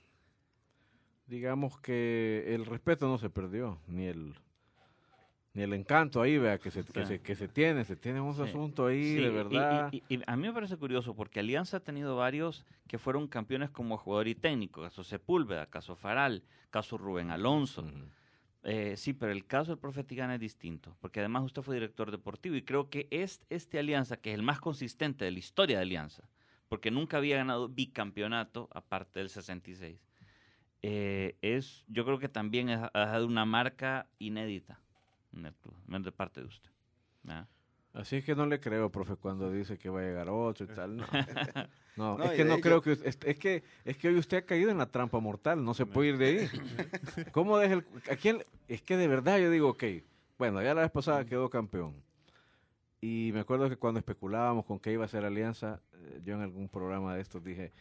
digamos que el respeto no se perdió, ni el ni el encanto ahí, vea, que se, que Sí. se, que se tiene, se tiene un Sí. asunto ahí, Sí, de y- verdad. Y, y- y a mí me parece curioso porque Alianza ha tenido varios que fueron campeones como jugador y técnico. Caso Sepúlveda, caso Faral, caso Rubén Alonso. Ujú. Eh, sí, pero el caso del profe Tigana es distinto, porque además usted fue director deportivo y creo que es este Alianza, que es el más consistente de la historia de Alianza, porque nunca había ganado bicampeonato aparte del sesenta y seis, eh, es, yo creo que también ha ha dejado una marca inédita en el club, no es de parte de usted. ¿Ah? Así es que no le creo, profe, cuando dice que va a llegar otro y tal. No, no, No, es y que de no hecho- creo que es, es que es que hoy usted ha caído en la trampa mortal, no se puede ir de ahí. ¿Cómo deja el a quién? Es que de verdad yo digo, ok, bueno, ya la vez pasada quedó campeón. Y me acuerdo que cuando especulábamos con qué iba a ser Alianza, eh, yo en algún programa de estos dije,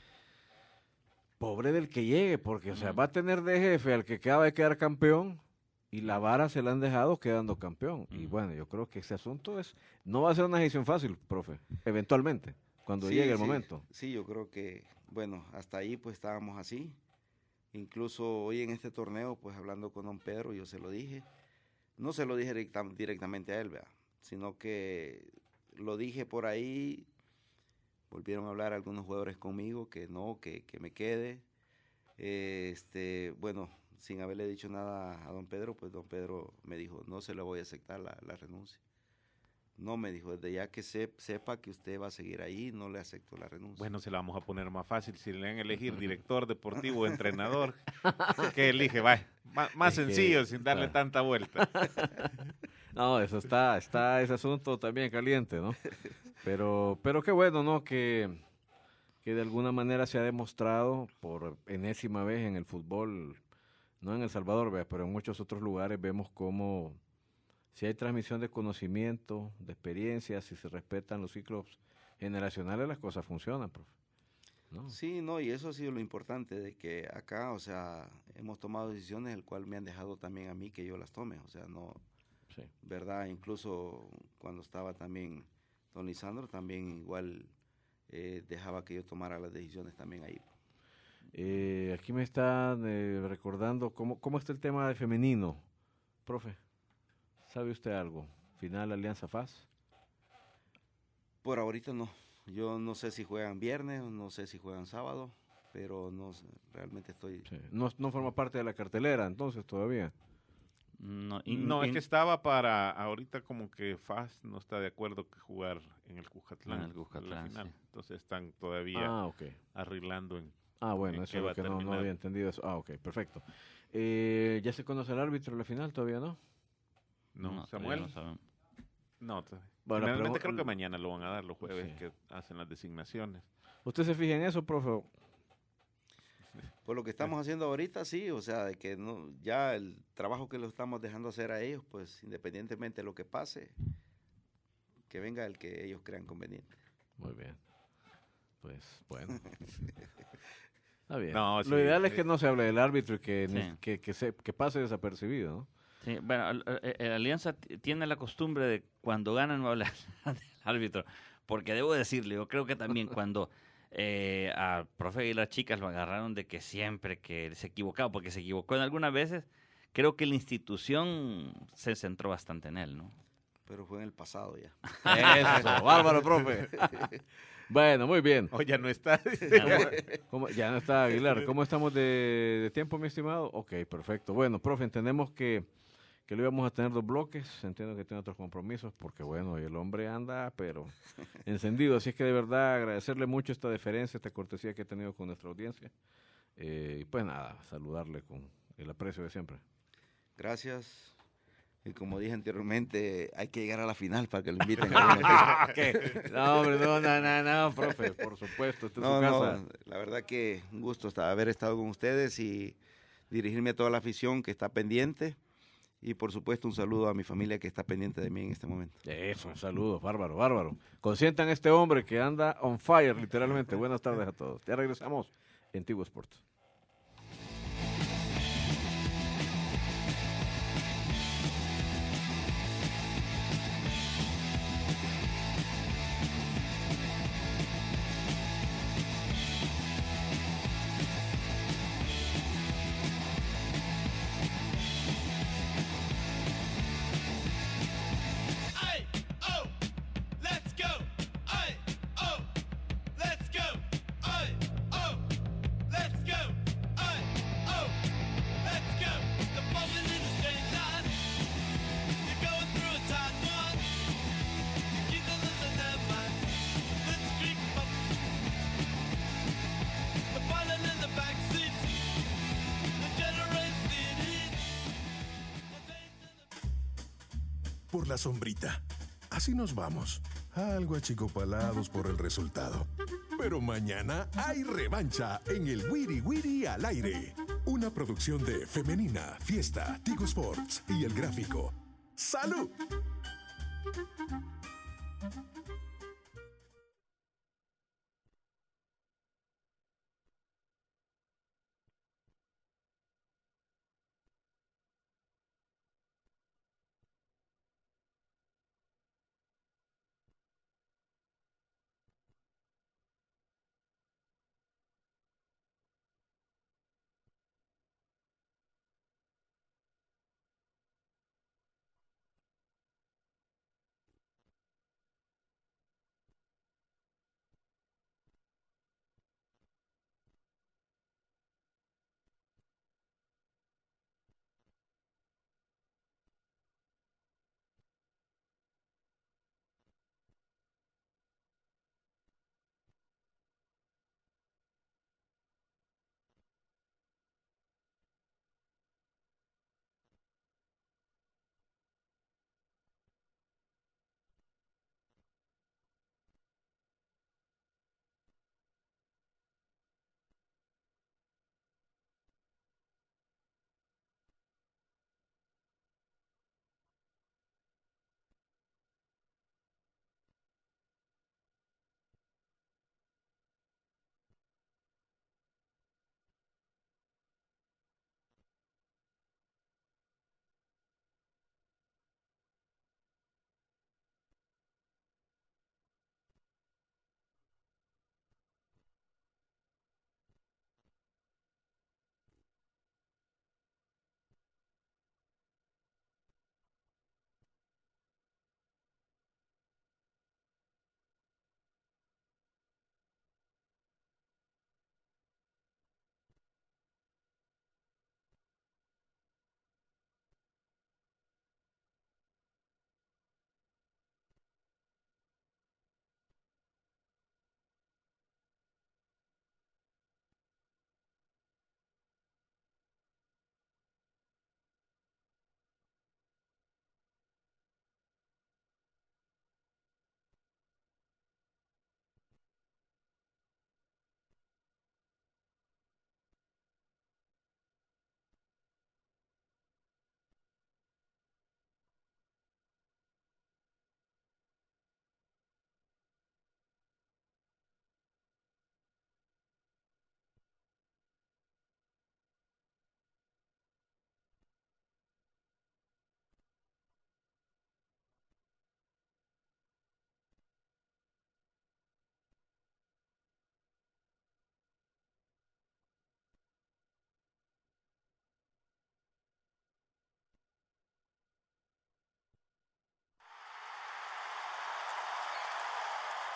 pobre del que llegue, porque o sea, va a tener de jefe al que acaba de quedar campeón y la vara se la han dejado quedando campeón. Y Ujú. bueno, yo creo que ese asunto es no va a ser una decisión fácil, profe, eventualmente, cuando Sí, llegue el sí, momento. Sí, yo creo que, bueno, hasta ahí pues estábamos así. Incluso hoy en este torneo, pues hablando con don Pedro, yo se lo dije. No se lo dije directa- directamente a él, ¿verdad? Sino que lo dije por ahí. Volvieron a hablar algunos jugadores conmigo que no, que, que me quede. Eh, este, bueno, sin haberle dicho nada a don Pedro, pues don Pedro me dijo, no se le voy a aceptar la, la renuncia. No, me dijo, desde ya que se, sepa que usted va a seguir ahí, no le acepto la renuncia. bueno, se la vamos a poner más fácil. Si le dan a elegir director deportivo o entrenador, ¿qué elige? Va, má- más Es que sencillo, sin darle está- tanta vuelta. No, eso está, está ese asunto también caliente, ¿no? Pero, pero qué bueno, ¿no? Que, que de alguna manera se ha demostrado por enésima vez en el fútbol, no en El Salvador, vea, pero en muchos otros lugares vemos cómo si hay transmisión de conocimiento, de experiencia, si se respetan los ciclos generacionales, las cosas funcionan, profe. ¿No? Sí, no, y eso ha sido lo importante, de que acá, o sea, hemos tomado decisiones, el cual me han dejado también a mí que yo las tome, o sea, no, Sí. ¿verdad? Incluso cuando estaba también don Lisandro también igual eh, dejaba que yo tomara las decisiones también ahí. Eh, aquí me están eh, recordando cómo, cómo está el tema de femenino. Profe, ¿sabe usted algo? ¿Final Alianza F A S? Por ahorita no. Yo no sé si juegan viernes, no sé si juegan sábado, pero no sé, realmente estoy... Sí. No, no forma parte de la cartelera entonces todavía. No, y- No, y- es que estaba para, ahorita como que F A S no está de acuerdo que jugar en el Cujatlán. En el Cuscatlán, la final. sí. Entonces están todavía Ah, ok. arreglando en... Ah, bueno, ¿En eso qué es va lo a que no, no terminar? había entendido eso. Ah, ok, perfecto. Eh, ¿Ya se conoce el árbitro de la final? ¿Todavía no? No, no, todavía Samuel. no sabemos. No, todavía. Bueno, Generalmente pero- creo que mañana lo van a dar, los jueves Sí. que hacen las designaciones. ¿Usted se fija en eso, profe? Por lo que estamos haciendo ahorita, sí, o sea, de que no, ya el trabajo que lo estamos dejando hacer a ellos, pues independientemente de lo que pase, que venga el que ellos crean conveniente. Muy bien. Pues, bueno. Está bien. No, Lo sí, ideal es sí. que no se hable del árbitro y que, ni- Sí. que, que, se, que pase desapercibido, ¿no? Sí, bueno, el- el- el Alianza t- tiene la costumbre de cuando ganan no hablar del árbitro, porque debo decirle, yo creo que también cuando eh, al profe y las chicas lo agarraron de que siempre que se equivocaba, porque se equivocó en algunas veces, creo que la institución se centró bastante en él, ¿no? Pero fue en el pasado ya. Eso, bárbaro, profe. Bueno, muy bien. Oh, ya no está. ¿Cómo- Ya no está Aguilar. ¿Cómo estamos de, de tiempo, mi estimado? Ok, perfecto. Bueno, profe, entendemos que, que lo íbamos a tener dos bloques. Entiendo que tiene otros compromisos porque, bueno, el hombre anda, pero encendido. Así es que de verdad agradecerle mucho esta deferencia, esta cortesía que ha tenido con nuestra audiencia. Eh, y pues nada, saludarle con el aprecio de siempre. Gracias. Y como dije anteriormente, hay que llegar a la final para que lo inviten a uno. ¿Qué? No, hombre, no, no, no, no, profe, por supuesto, esta es No, su casa. no, la verdad que un gusto estar- haber estado con ustedes y dirigirme a toda la afición que está pendiente. Y por supuesto un saludo a mi familia que está pendiente de mí en este momento. Eso, un saludo, bárbaro, bárbaro. Consientan a este hombre que anda on fire, literalmente. Buenas tardes a todos. Ya regresamos en Tigo Sports. Ay, oh, let's go. Ay, oh, let's go. Ay, oh, let's go. Ay, oh, let's go. The falling in a straight line. You're going through a tight one. You keep the losing their mind. Let's creep up. The falling in the back seat. The generates the heat. Por la sombrita. Así nos vamos. Algo achicopalados por el resultado. Pero mañana hay revancha en el Wiri Wiri al aire. Una producción de Femenina, Fiesta, Tigo Sports y El Gráfico. ¡Salud!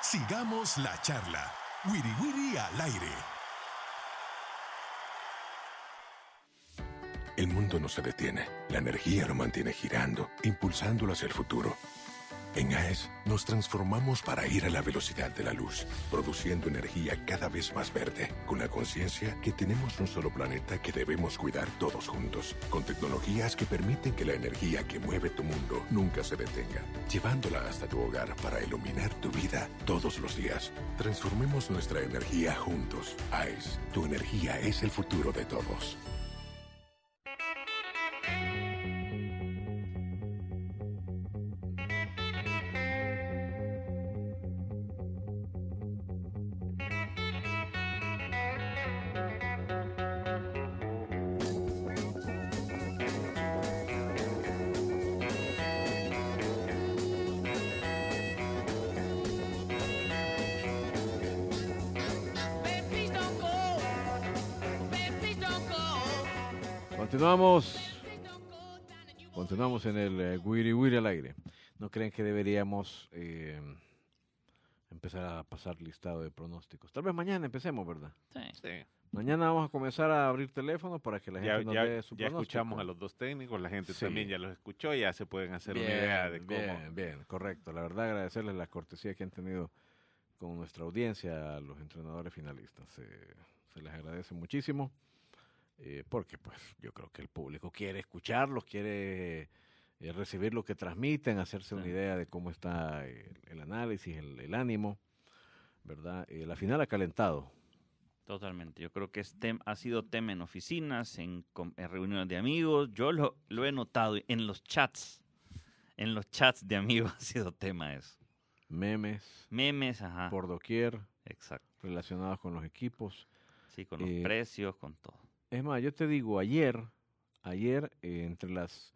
Sigamos la charla. Wiri Wiri al aire. El mundo no se detiene. La energía lo mantiene girando, impulsándolo hacia el futuro. En A E S nos transformamos para ir a la velocidad de la luz, produciendo energía cada vez más verde, con la conciencia que tenemos un solo planeta que debemos cuidar todos juntos, con tecnologías que permiten que la energía que mueve tu mundo nunca se detenga, llevándola hasta tu hogar para iluminar tu vida todos los días. Transformemos nuestra energía juntos. A E S, tu energía es el futuro de todos. Continuamos, continuamos en el eh, Wiri Wiri al aire. ¿No creen que deberíamos eh, empezar a pasar listado de pronósticos? Tal vez mañana empecemos, ¿verdad? Sí. Sí. Mañana vamos a comenzar a abrir teléfonos para que la gente Ya, nos ya, dé su ya pronóstico. escuchamos a los dos técnicos, la gente Sí. también ya los escuchó, ya se pueden hacer Bien, una idea de cómo. bien, bien, correcto. La verdad, agradecerles la cortesía que han tenido con nuestra audiencia, a los entrenadores finalistas. Se, se les agradece muchísimo, eh, porque pues yo creo que el público quiere escucharlos, quiere eh, recibir lo que transmiten, hacerse una Sí. idea de cómo está el, el análisis, el, el ánimo, ¿verdad? Eh, la final ha calentado. Totalmente. Yo creo que es tem- ha sido tema en oficinas, en, com- en reuniones de amigos. Yo lo, lo he notado en los chats. En los chats de amigos ha sido tema eso. Memes Memes, ajá. por doquier Exacto. relacionados con los equipos. Sí, con los Eh, precios, con todo. Es más, yo te digo, ayer, ayer eh, entre las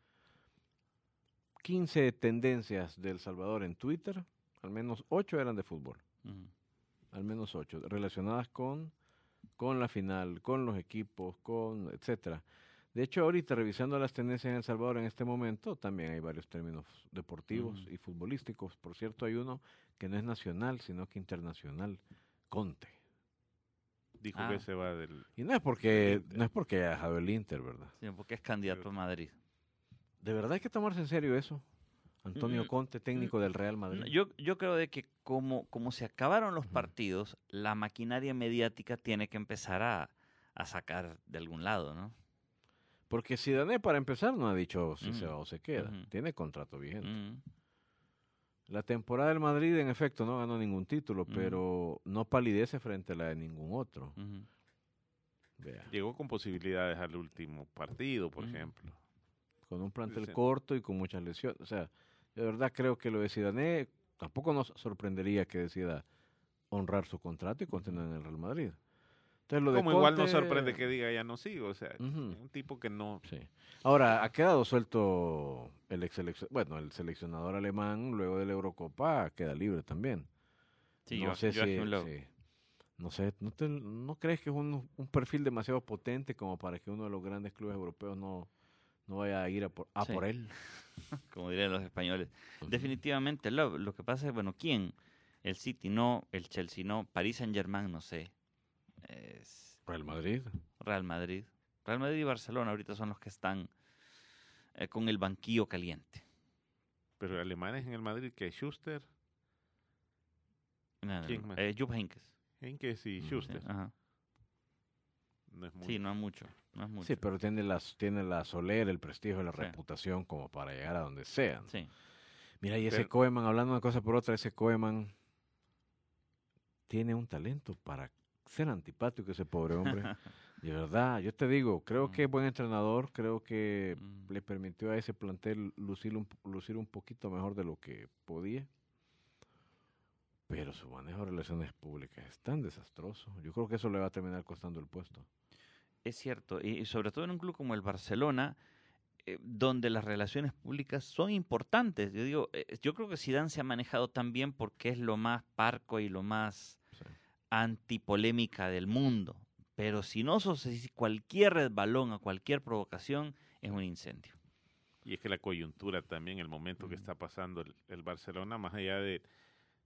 quince tendencias de El Salvador en Twitter, al menos ocho eran de fútbol, Ujú. al menos ocho, relacionadas con, con la final, con los equipos, con etcétera. De hecho, ahorita revisando las tendencias en El Salvador en este momento, también hay varios términos deportivos Ujú. y futbolísticos. Por cierto, hay uno que no es nacional, sino que internacional, Conte. Dijo Ah. que se va del. Y no es porque Del Inter. no es porque haya dejado el Inter, ¿verdad? Sí, porque es candidato a Madrid. ¿De verdad hay que tomarse en serio eso? Antonio Mm, Conte, técnico del Real Madrid. No, Yo, yo creo de que como, como se acabaron los Ujú. partidos, la maquinaria mediática tiene que empezar a, a sacar de algún lado, ¿no? Porque Zidane, para empezar, no ha dicho si Ujú. se va o se queda. Ujú. Tiene contrato vigente. Mm. La temporada del Madrid, en efecto, no ganó ningún título, Ujú. pero no palidece frente a la de ningún otro. Ujú. Vea, Llegó con posibilidades al último partido, por Mm. ejemplo. con un plantel Sí. corto y con muchas lesiones. O sea, de verdad creo que lo de Zidane tampoco nos sorprendería que decida honrar su contrato y continuar en el Real Madrid. Entonces, lo de Como igual no Conte- sorprende que diga ya no sigo, o sea, Ujú. un tipo que no. Sí. Ahora, ha quedado suelto el ex seleccio- bueno, el seleccionador alemán luego de la Eurocopa queda libre también. Sí, no Joach- sé si, Joachim Löw. sí. No sé, ¿no, te- no crees que es un, un perfil demasiado potente como para que uno de los grandes clubes europeos no, no vaya a ir a por, a Sí. por él? Como dirían los españoles. Ujú. Definitivamente, Love. Lo que pasa es, bueno, ¿quién? El City no, el Chelsea no, Paris Saint-Germain no sé. Es Real Madrid. Real Madrid. Real Madrid y Barcelona ahorita son los que están eh, con el banquillo caliente. Pero alemanes en el Madrid, que Schuster, No, no, ¿Quién no. más? Eh, Jupp Heynckes. Henkes y Ujú. Sí, Schuster. ajá. No es muy. Sí, no es mucho. No es mucho. Sí, pero tiene, las, tiene la solera, el prestigio, la Sí. reputación como para llegar a donde sea. ¿no? Sí. Mira, y ese Pero- Koeman, hablando de una cosa por otra, ese Koeman tiene un talento para ser antipático ese pobre hombre. De verdad, yo te digo, creo que es buen entrenador, creo que Mm. le permitió a ese plantel lucir un, lucir un poquito mejor de lo que podía. Pero su manejo de relaciones públicas es tan desastroso. Yo creo que eso le va a terminar costando el puesto. Es cierto, y y sobre todo en un club como el Barcelona, eh, donde las relaciones públicas son importantes. Yo digo, eh, yo creo que Zidane se ha manejado tan bien porque es lo más parco y lo más Sí. antipolémica del mundo. Pero si no sos si cualquier resbalón a cualquier provocación es un incendio. Y es que la coyuntura también, el momento que Ujú. está pasando el, el Barcelona, más allá de,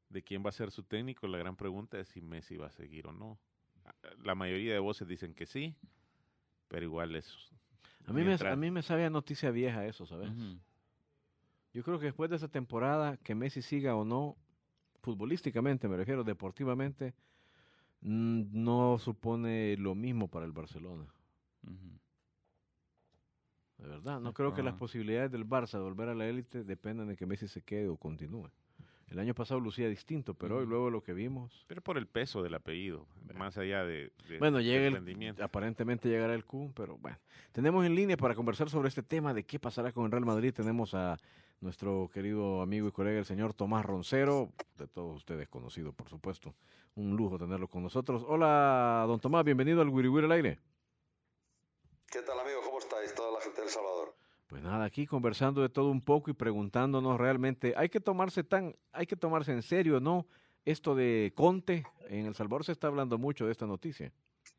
de quién va a ser su técnico, la gran pregunta es si Messi va a seguir o no. La mayoría de voces dicen que sí, pero igual es... A mí, mientras... me, a mí me sabía noticia vieja eso, ¿sabes? Ujú. Yo creo que después de esa temporada, que Messi siga o no, futbolísticamente me refiero, deportivamente, mm, no supone lo mismo para el Barcelona. Ujú. De verdad, no Es creo que las probable. posibilidades del Barça de volver a la élite dependan de que Messi se quede o continúe. El año pasado lucía distinto, pero hoy Ujú. luego lo que vimos... Pero por el peso del apellido, más allá de, de Bueno, llega del el, rendimiento. aparentemente llegará el Kun, pero bueno. Tenemos en línea para conversar sobre este tema de qué pasará con el Real Madrid. Tenemos a nuestro querido amigo y colega, el señor Tomás Roncero, de todos ustedes conocido, por supuesto. Un lujo tenerlo con nosotros. Hola, don Tomás, bienvenido al Wiri Wiri al aire. ¿Qué tal, amigos? ¿Cómo estáis? Toda la gente de El Salvador. Pues nada, aquí conversando de todo un poco y preguntándonos realmente, ¿hay que tomarse tan, hay que tomarse en serio, no? Esto de Conte, en El Salvador se está hablando mucho de esta noticia.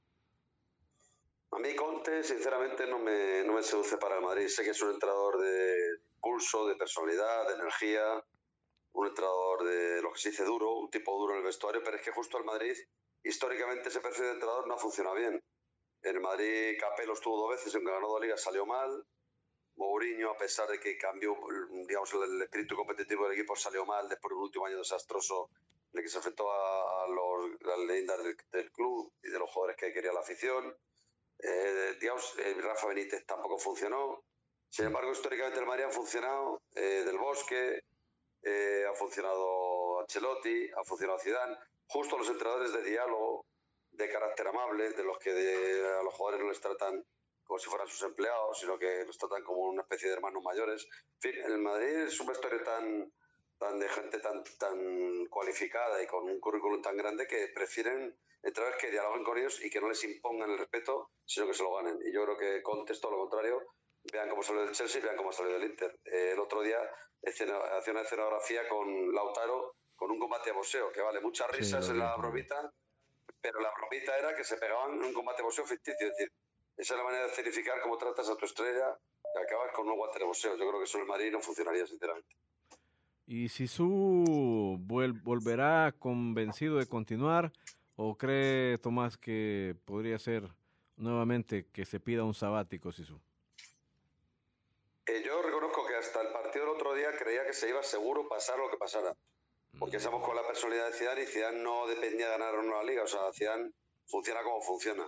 A mí Conte, sinceramente, no me, no me seduce para el Madrid. Sé que es un entrenador de pulso, de personalidad, de energía, un entrenador de lo que se dice duro, un tipo duro en el vestuario, pero es que justo el Madrid, históricamente, ese perfil de entrenador no ha funcionado bien. En el Madrid, Capello estuvo dos veces, aunque ganó dos ligas, salió mal. Mourinho, a pesar de que cambió, digamos, el espíritu competitivo del equipo, salió mal después de un último año desastroso en el que se enfrentó a, los, las leyendas del, del club y de los jugadores que quería la afición. Eh, digamos, eh, Rafa Benítez tampoco funcionó. Sin embargo, históricamente el Madrid ha funcionado. Eh, Del Bosque, eh, ha funcionado Ancelotti, ha funcionado Zidane. Justo los entrenadores de diálogo, de carácter amable, de los que de, a los jugadores no les tratan como si fueran sus empleados, sino que los tratan como una especie de hermanos mayores. En fin, el Madrid es un vestuario tan, tan de gente tan, tan cualificada y con un currículum tan grande que prefieren entrenadores que dialoguen con ellos y que no les impongan el respeto, sino que se lo ganen. Y yo creo que Conte es todo lo contrario. Vean cómo salió del Chelsea, vean cómo salió del Inter. Eh, el otro día hacía una escenografía con Lautaro, con un combate a boxeo, que vale muchas risas Sí, en lo vi, la lo vi. bromita, pero la bromita era que se pegaban en un combate a boxeo ficticio. Es decir, esa es la manera de certificar cómo tratas a tu estrella y acabas con un guante de boxeo. Yo creo que eso en el Madrid no funcionaría, sinceramente. ¿Y Zizou vuel- volverá convencido de continuar o cree Tomás que podría ser nuevamente que se pida un sabático Zizou? Eh, yo reconozco que hasta el partido del otro día creía que se iba seguro pasar lo que pasara. Porque estamos con la personalidad de Zidane y Zidane no dependía de ganar o no la liga. O sea, Zidane funciona como funciona.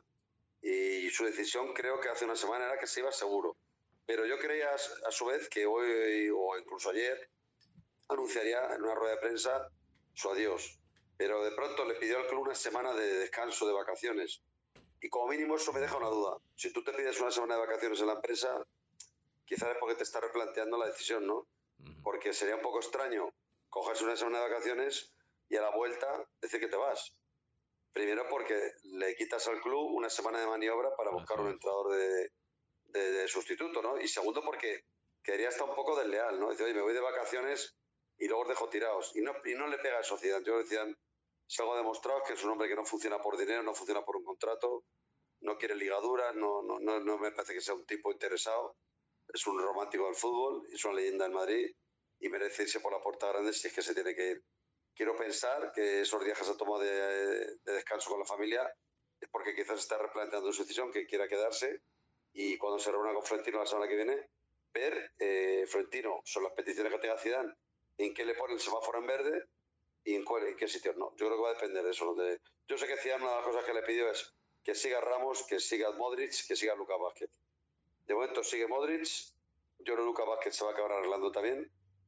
Y su decisión creo que hace una semana era que se iba seguro. Pero yo creía a su vez que hoy o incluso ayer anunciaría en una rueda de prensa su adiós. Pero de pronto le pidió al club una semana de descanso, de vacaciones. Y como mínimo eso me deja una duda. Si tú te pides una semana de vacaciones en la empresa, quizás es porque te estás replanteando la decisión, ¿no? Porque sería un poco extraño cogerse una semana de vacaciones y a la vuelta decir que te vas. Primero porque le quitas al club una semana de maniobra para buscar Así un es. entrenador de, de, de sustituto, ¿no? Y segundo porque quería estar un poco desleal, ¿no? Dice, oye, me voy de vacaciones y luego os dejo tirados. Y no, y no le pega a eso a Zidane. Yo decían, es algo demostrado que es un hombre que no funciona por dinero, no funciona por un contrato, no quiere ligaduras, no, no, no, no me parece que sea un tipo interesado. Es un romántico del fútbol, es una leyenda en Madrid y merece irse por la puerta grande si es que se tiene que ir. Quiero pensar que esos días que se ha tomado de, de descanso con la familia es porque quizás está replanteando su decisión, que quiera quedarse y cuando se reúna con Florentino la semana que viene, ver, eh, Florentino, son las peticiones que tenga Zidane, en qué le pone el semáforo en verde y en, cuál, en qué sitios no. Yo creo que va a depender de eso. ¿No? De, yo sé que Zidane, una de las cosas que le pidió es que siga Ramos, que siga Modric, que siga Lucas Vázquez. De momento sigue Modric, yo creo que Lucas Vázquez se va a acabar arreglando también.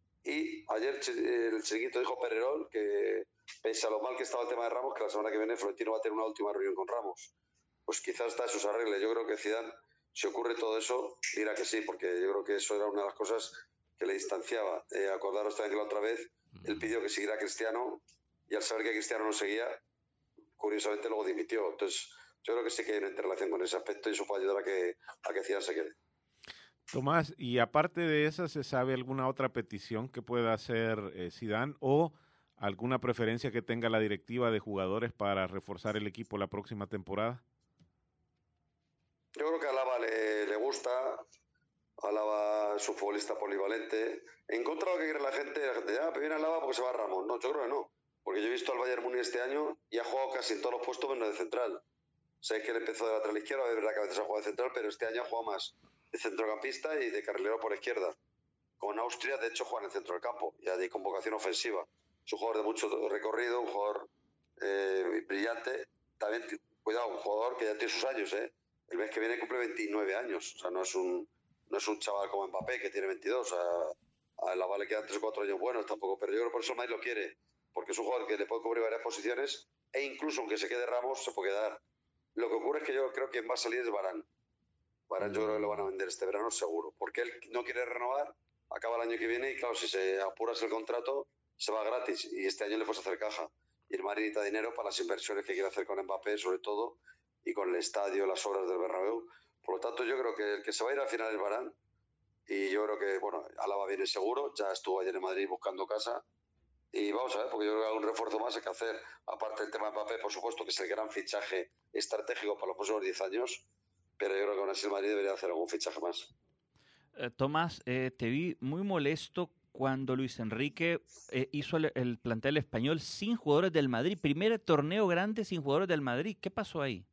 Y ayer el chiringuito dijo Pererol que, pese a lo mal que estaba el tema de Ramos, que la semana que viene Florentino va a tener una última reunión con Ramos. Pues quizás está eso se arregle. Yo creo que Zidane, si ocurre todo eso, dirá que sí, porque yo creo que eso era una de las cosas que le distanciaba. Eh, acordaros también que la otra vez él pidió que siguiera Cristiano y al saber que Cristiano no seguía, curiosamente luego dimitió. Entonces yo creo que sí que hay una interrelación con ese aspecto y eso puede ayudar a que, a que Zidane se quede. Tomás, y aparte de esa, ¿se sabe alguna otra petición que pueda hacer eh, Zidane o alguna preferencia que tenga la directiva de jugadores para reforzar el equipo la próxima temporada? Yo creo que a Alaba le, le gusta, Alaba es un futbolista polivalente. En contra de lo que quiere la gente, la gente, ah, pues viene Alaba porque se va Ramos. No, yo creo que no. Porque yo he visto al Bayern Múnich este año y ha jugado casi en todos los puestos menos de central. Sé que él empezó de lateral izquierdo, es verdad que a veces ha jugado de central, pero este año ha jugado más de centrocampista y de carrilero por izquierda. Con Austria, de hecho, juega en el centro del campo, ya de convocación ofensiva. Es un jugador de mucho recorrido, un jugador eh, brillante. También, cuidado, un jugador que ya tiene sus años, ¿eh? El mes que viene cumple veintinueve años. O sea, no es un, no es un chaval como Mbappé, que tiene veintidós. O sea, a la Vale quedan tres o cuatro años buenos tampoco. Pero yo creo que por eso el Madrid lo quiere. Porque es un jugador que le puede cubrir varias posiciones e incluso aunque se quede Ramos, se puede quedar. Lo que ocurre es que yo creo que quien va a salir es Varane. Varane yo creo que lo van a vender este verano seguro. Porque él no quiere renovar, acaba el año que viene y claro, si se apuras el contrato, se va gratis. Y este año le puedes hacer caja. Y el Madrid necesita dinero para las inversiones que quiere hacer con Mbappé, sobre todo, y con el estadio, las obras del Bernabéu. Por lo tanto, yo creo que el que se va a ir al final es Varane. Y yo creo que, bueno, Alaba viene seguro. Ya estuvo ayer en Madrid buscando casa. Y vamos a ver, porque yo creo que hay un refuerzo más hay que hacer, aparte del tema de Mbappé, por supuesto, que es el gran fichaje estratégico para los próximos diez años, pero yo creo que aún así el Madrid debería hacer algún fichaje más. Eh, Tomás, eh, te vi muy molesto cuando Luis Enrique eh, hizo el, el plantel español sin jugadores del Madrid. Primer torneo grande sin jugadores del Madrid. ¿Qué pasó ahí?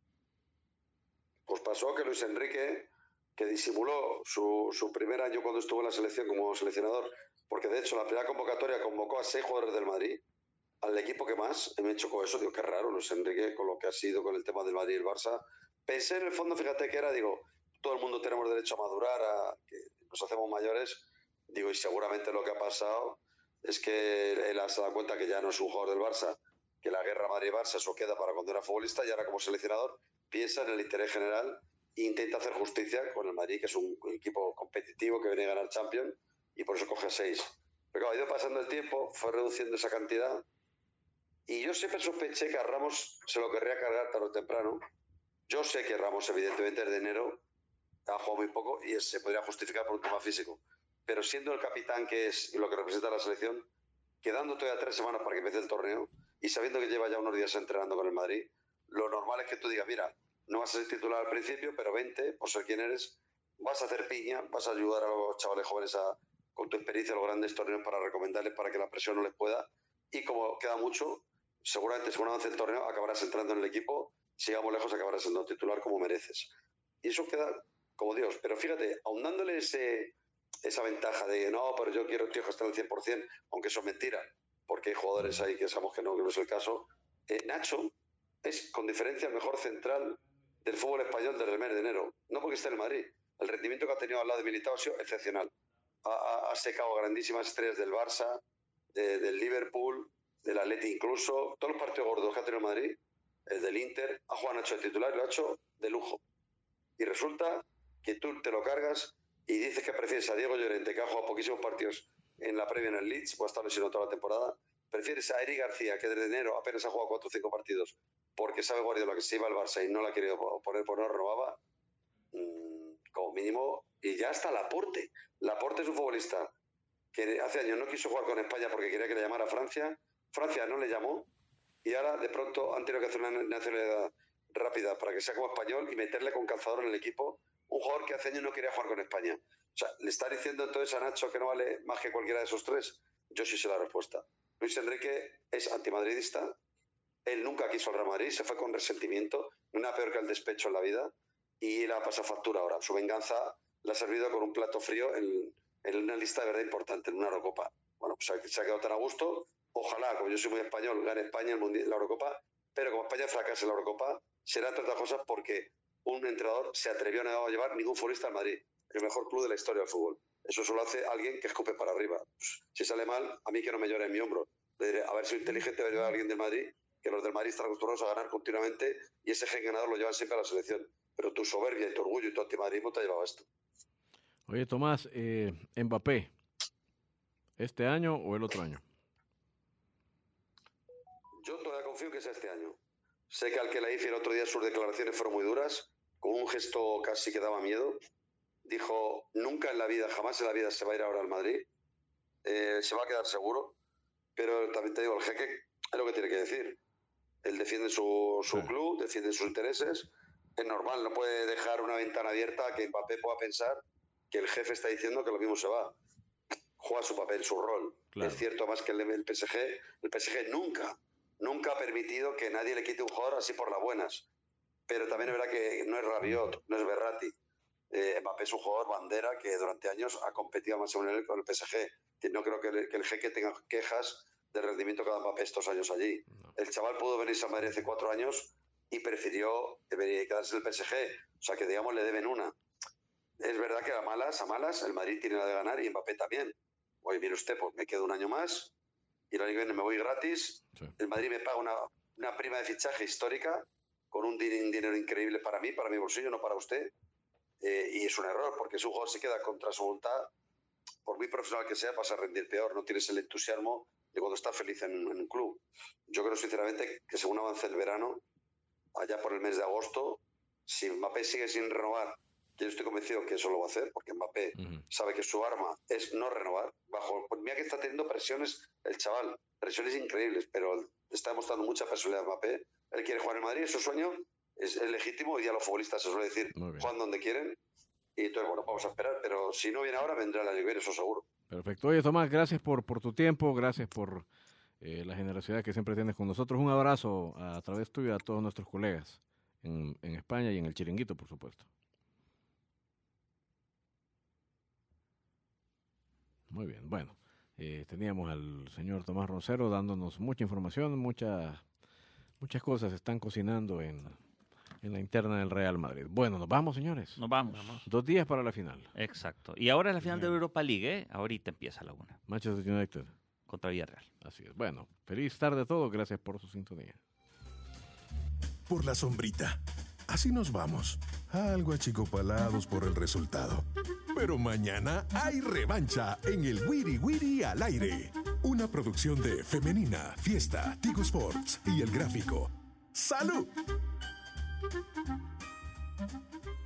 Pues pasó que Luis Enrique, que disimuló su, su primer año cuando estuvo en la selección como seleccionador, porque de hecho en la primera convocatoria convocó a seis jugadores del Madrid, al equipo que más, me chocó eso, digo, qué raro Luis Enrique con lo que ha sido con el tema del Madrid y el Barça. Pensé en el fondo, fíjate que era, digo, todo el mundo tenemos derecho a madurar, a que nos hacemos mayores, digo, y seguramente lo que ha pasado es que él se da cuenta que ya no es un jugador del Barça, que la guerra Madrid-Barça eso queda para cuando era futbolista y ahora como seleccionador piensa en el interés general e intenta hacer justicia con el Madrid, que es un equipo competitivo que viene a ganar Champions, y por eso coge seis. Pero claro, ha ido pasando el tiempo, fue reduciendo esa cantidad, y yo siempre sospeché que a Ramos se lo querría cargar tarde o temprano. Yo sé que Ramos, evidentemente, desde enero ha jugado muy poco y se podría justificar por un tema físico. Pero siendo el capitán que es y lo que representa la selección, quedando todavía tres semanas para que empiece el torneo y sabiendo que lleva ya unos días entrenando con el Madrid, lo normal es que tú digas, mira, no vas a ser titular al principio, pero vente, por ser quien eres, vas a hacer piña, vas a ayudar a los chavales jóvenes a, con tu experiencia a los grandes torneos para recomendarles para que la presión no les pueda. Y como queda mucho, seguramente según avance el torneo acabarás entrando en el equipo, si llegamos lejos acabarás siendo titular como mereces. Y eso queda como Dios. Pero fíjate, aun dándole ese, esa ventaja de no, pero yo quiero tío que esté al cien por ciento, aunque eso es mentira, porque hay jugadores ahí que sabemos que no, que no es el caso. Eh, Nacho es con diferencia el mejor central del fútbol español desde el mes de enero. No porque esté en el Madrid. El rendimiento que ha tenido al lado de Militao ha sido excepcional. Ha, ha, ha secado grandísimas estrellas del Barça, de, del Liverpool, del Atleti incluso. Todos los partidos gordos que ha tenido el Madrid, el del Inter, ha jugado Nacho de titular y lo ha hecho de lujo. Y resulta que tú te lo cargas y dices que prefieres a Diego Llorente, que ha jugado poquísimos partidos en la previa en el Leeds, pues ha estado lesionado toda la temporada. Prefieres a Eric García, que desde enero apenas ha jugado cuatro o cinco partidos, porque sabe Guardiola que se iba al Barça y no la ha querido poner por no renovaba, mmm, como mínimo, y ya está Laporte. Laporte es un futbolista que hace años no quiso jugar con España porque quería que le llamara a Francia. Francia no le llamó y ahora de pronto han tenido que hacer una nacionalidad rápida para que sea como español y meterle con calzador en el equipo. Un jugador que hace años no quería jugar con España. O sea, ¿le está diciendo entonces a Nacho que no vale más que cualquiera de esos tres? Yo sí sé la respuesta. Luis Enrique es antimadridista. Él nunca quiso al Real Madrid, se fue con resentimiento, nada peor que el despecho en la vida, y le ha pasado factura ahora. Su venganza le ha servido con un plato frío en, en una lista de verdad importante, en una Eurocopa. Bueno, pues se ha quedado tan a gusto. Ojalá, como yo soy muy español, gane España el mundial, la Eurocopa, pero como España fracase en la Eurocopa, será entre otras cosas porque un entrenador se atrevió a no llevar ningún futbolista al Madrid, el mejor club de la historia del fútbol. Eso solo hace alguien que escupe para arriba. Pues, si sale mal, a mí que no me llore en mi hombro. Le diré, a ver, soy inteligente, voy a llevar a alguien del Madrid, que los del Madrid están acostumbrados a ganar continuamente y ese gen ganador lo llevan siempre a la selección. Pero tu soberbia y tu orgullo y tu antimadridismo te ha llevado a esto. Oye, Tomás, eh, Mbappé, ¿este año o el otro año? Yo todavía confío en que sea este año. Sé que al que la hice el otro día sus declaraciones fueron muy duras, con un gesto casi que daba miedo. Dijo, nunca en la vida, jamás en la vida se va a ir ahora al Madrid. Eh, se va a quedar seguro. Pero también te digo, el jeque es lo que tiene que decir. Él defiende su, su sí. club, defiende sus intereses. Es normal, no puede dejar una ventana abierta a que Mbappé pueda pensar que el jefe está diciendo que lo mismo se va. juega su papel, su rol. Claro. Es cierto más que el, el P S G, el P S G nunca, nunca ha permitido que nadie le quite un jugador así por las buenas. Pero también es verdad que no es Rabiot, no es Verratti. Eh, Mbappé es un jugador bandera que durante años ha competido más a un nivel con el P S G. Que no creo que el, que el Jeque tenga quejas del rendimiento que ha dado Mbappé estos años allí. No. El chaval pudo venirse a Madrid hace cuatro años y prefirió quedarse en el P S G. O sea que, digamos, le deben una. Es verdad que a malas, a malas, el Madrid tiene la de ganar y Mbappé también. Oye, mire usted, pues me quedo un año más y el año que viene me voy gratis. Sí. El Madrid me paga una, una prima de fichaje histórica con un din- dinero increíble para mí, para mi bolsillo, no para usted. Eh, y es un error, porque si un jugador se queda contra su voluntad, por muy profesional que sea, pasa a rendir peor. No tienes el entusiasmo de cuando está feliz en, en un club. Yo creo, sinceramente, que según avance el verano, allá por el mes de agosto, si Mbappé sigue sin renovar, que yo estoy convencido que eso lo va a hacer, porque Mbappé Ujú. sabe que su arma es no renovar. Bajo, pues mira que está teniendo presiones el chaval, presiones increíbles, pero está demostrando mucha personalidad Mbappé. Él quiere jugar en Madrid, es su sueño, es, es legítimo, y ya los futbolistas se suele decir, Muy bien. juegan donde quieren. Y entonces, bueno, vamos a esperar, pero si no viene ahora, vendrá el año que viene, eso seguro. Perfecto. Oye, Tomás, gracias por, por tu tiempo, gracias por eh, la generosidad que siempre tienes con nosotros. Un abrazo a, a través tuyo a todos nuestros colegas en, en España y en el Chiringuito, por supuesto. Muy bien, bueno, eh, teníamos al señor Tomás Roncero dándonos mucha información, muchas muchas cosas se están cocinando en, en la interna del Real Madrid. Bueno, nos vamos, señores. Nos vamos. Dos días para la final. Exacto. Y ahora es la final de Europa League, ¿eh? Ahorita empieza la una Manchester United. contra Villarreal. Así es. Bueno, feliz tarde a todos. Gracias por su sintonía. Por la sombrita. Así nos vamos. Algo achicopalados por el resultado. Pero mañana hay revancha en el Wiri Wiri al aire. Una producción de Femenina, Fiesta, Tigo Sports y El Gráfico. ¡Salud!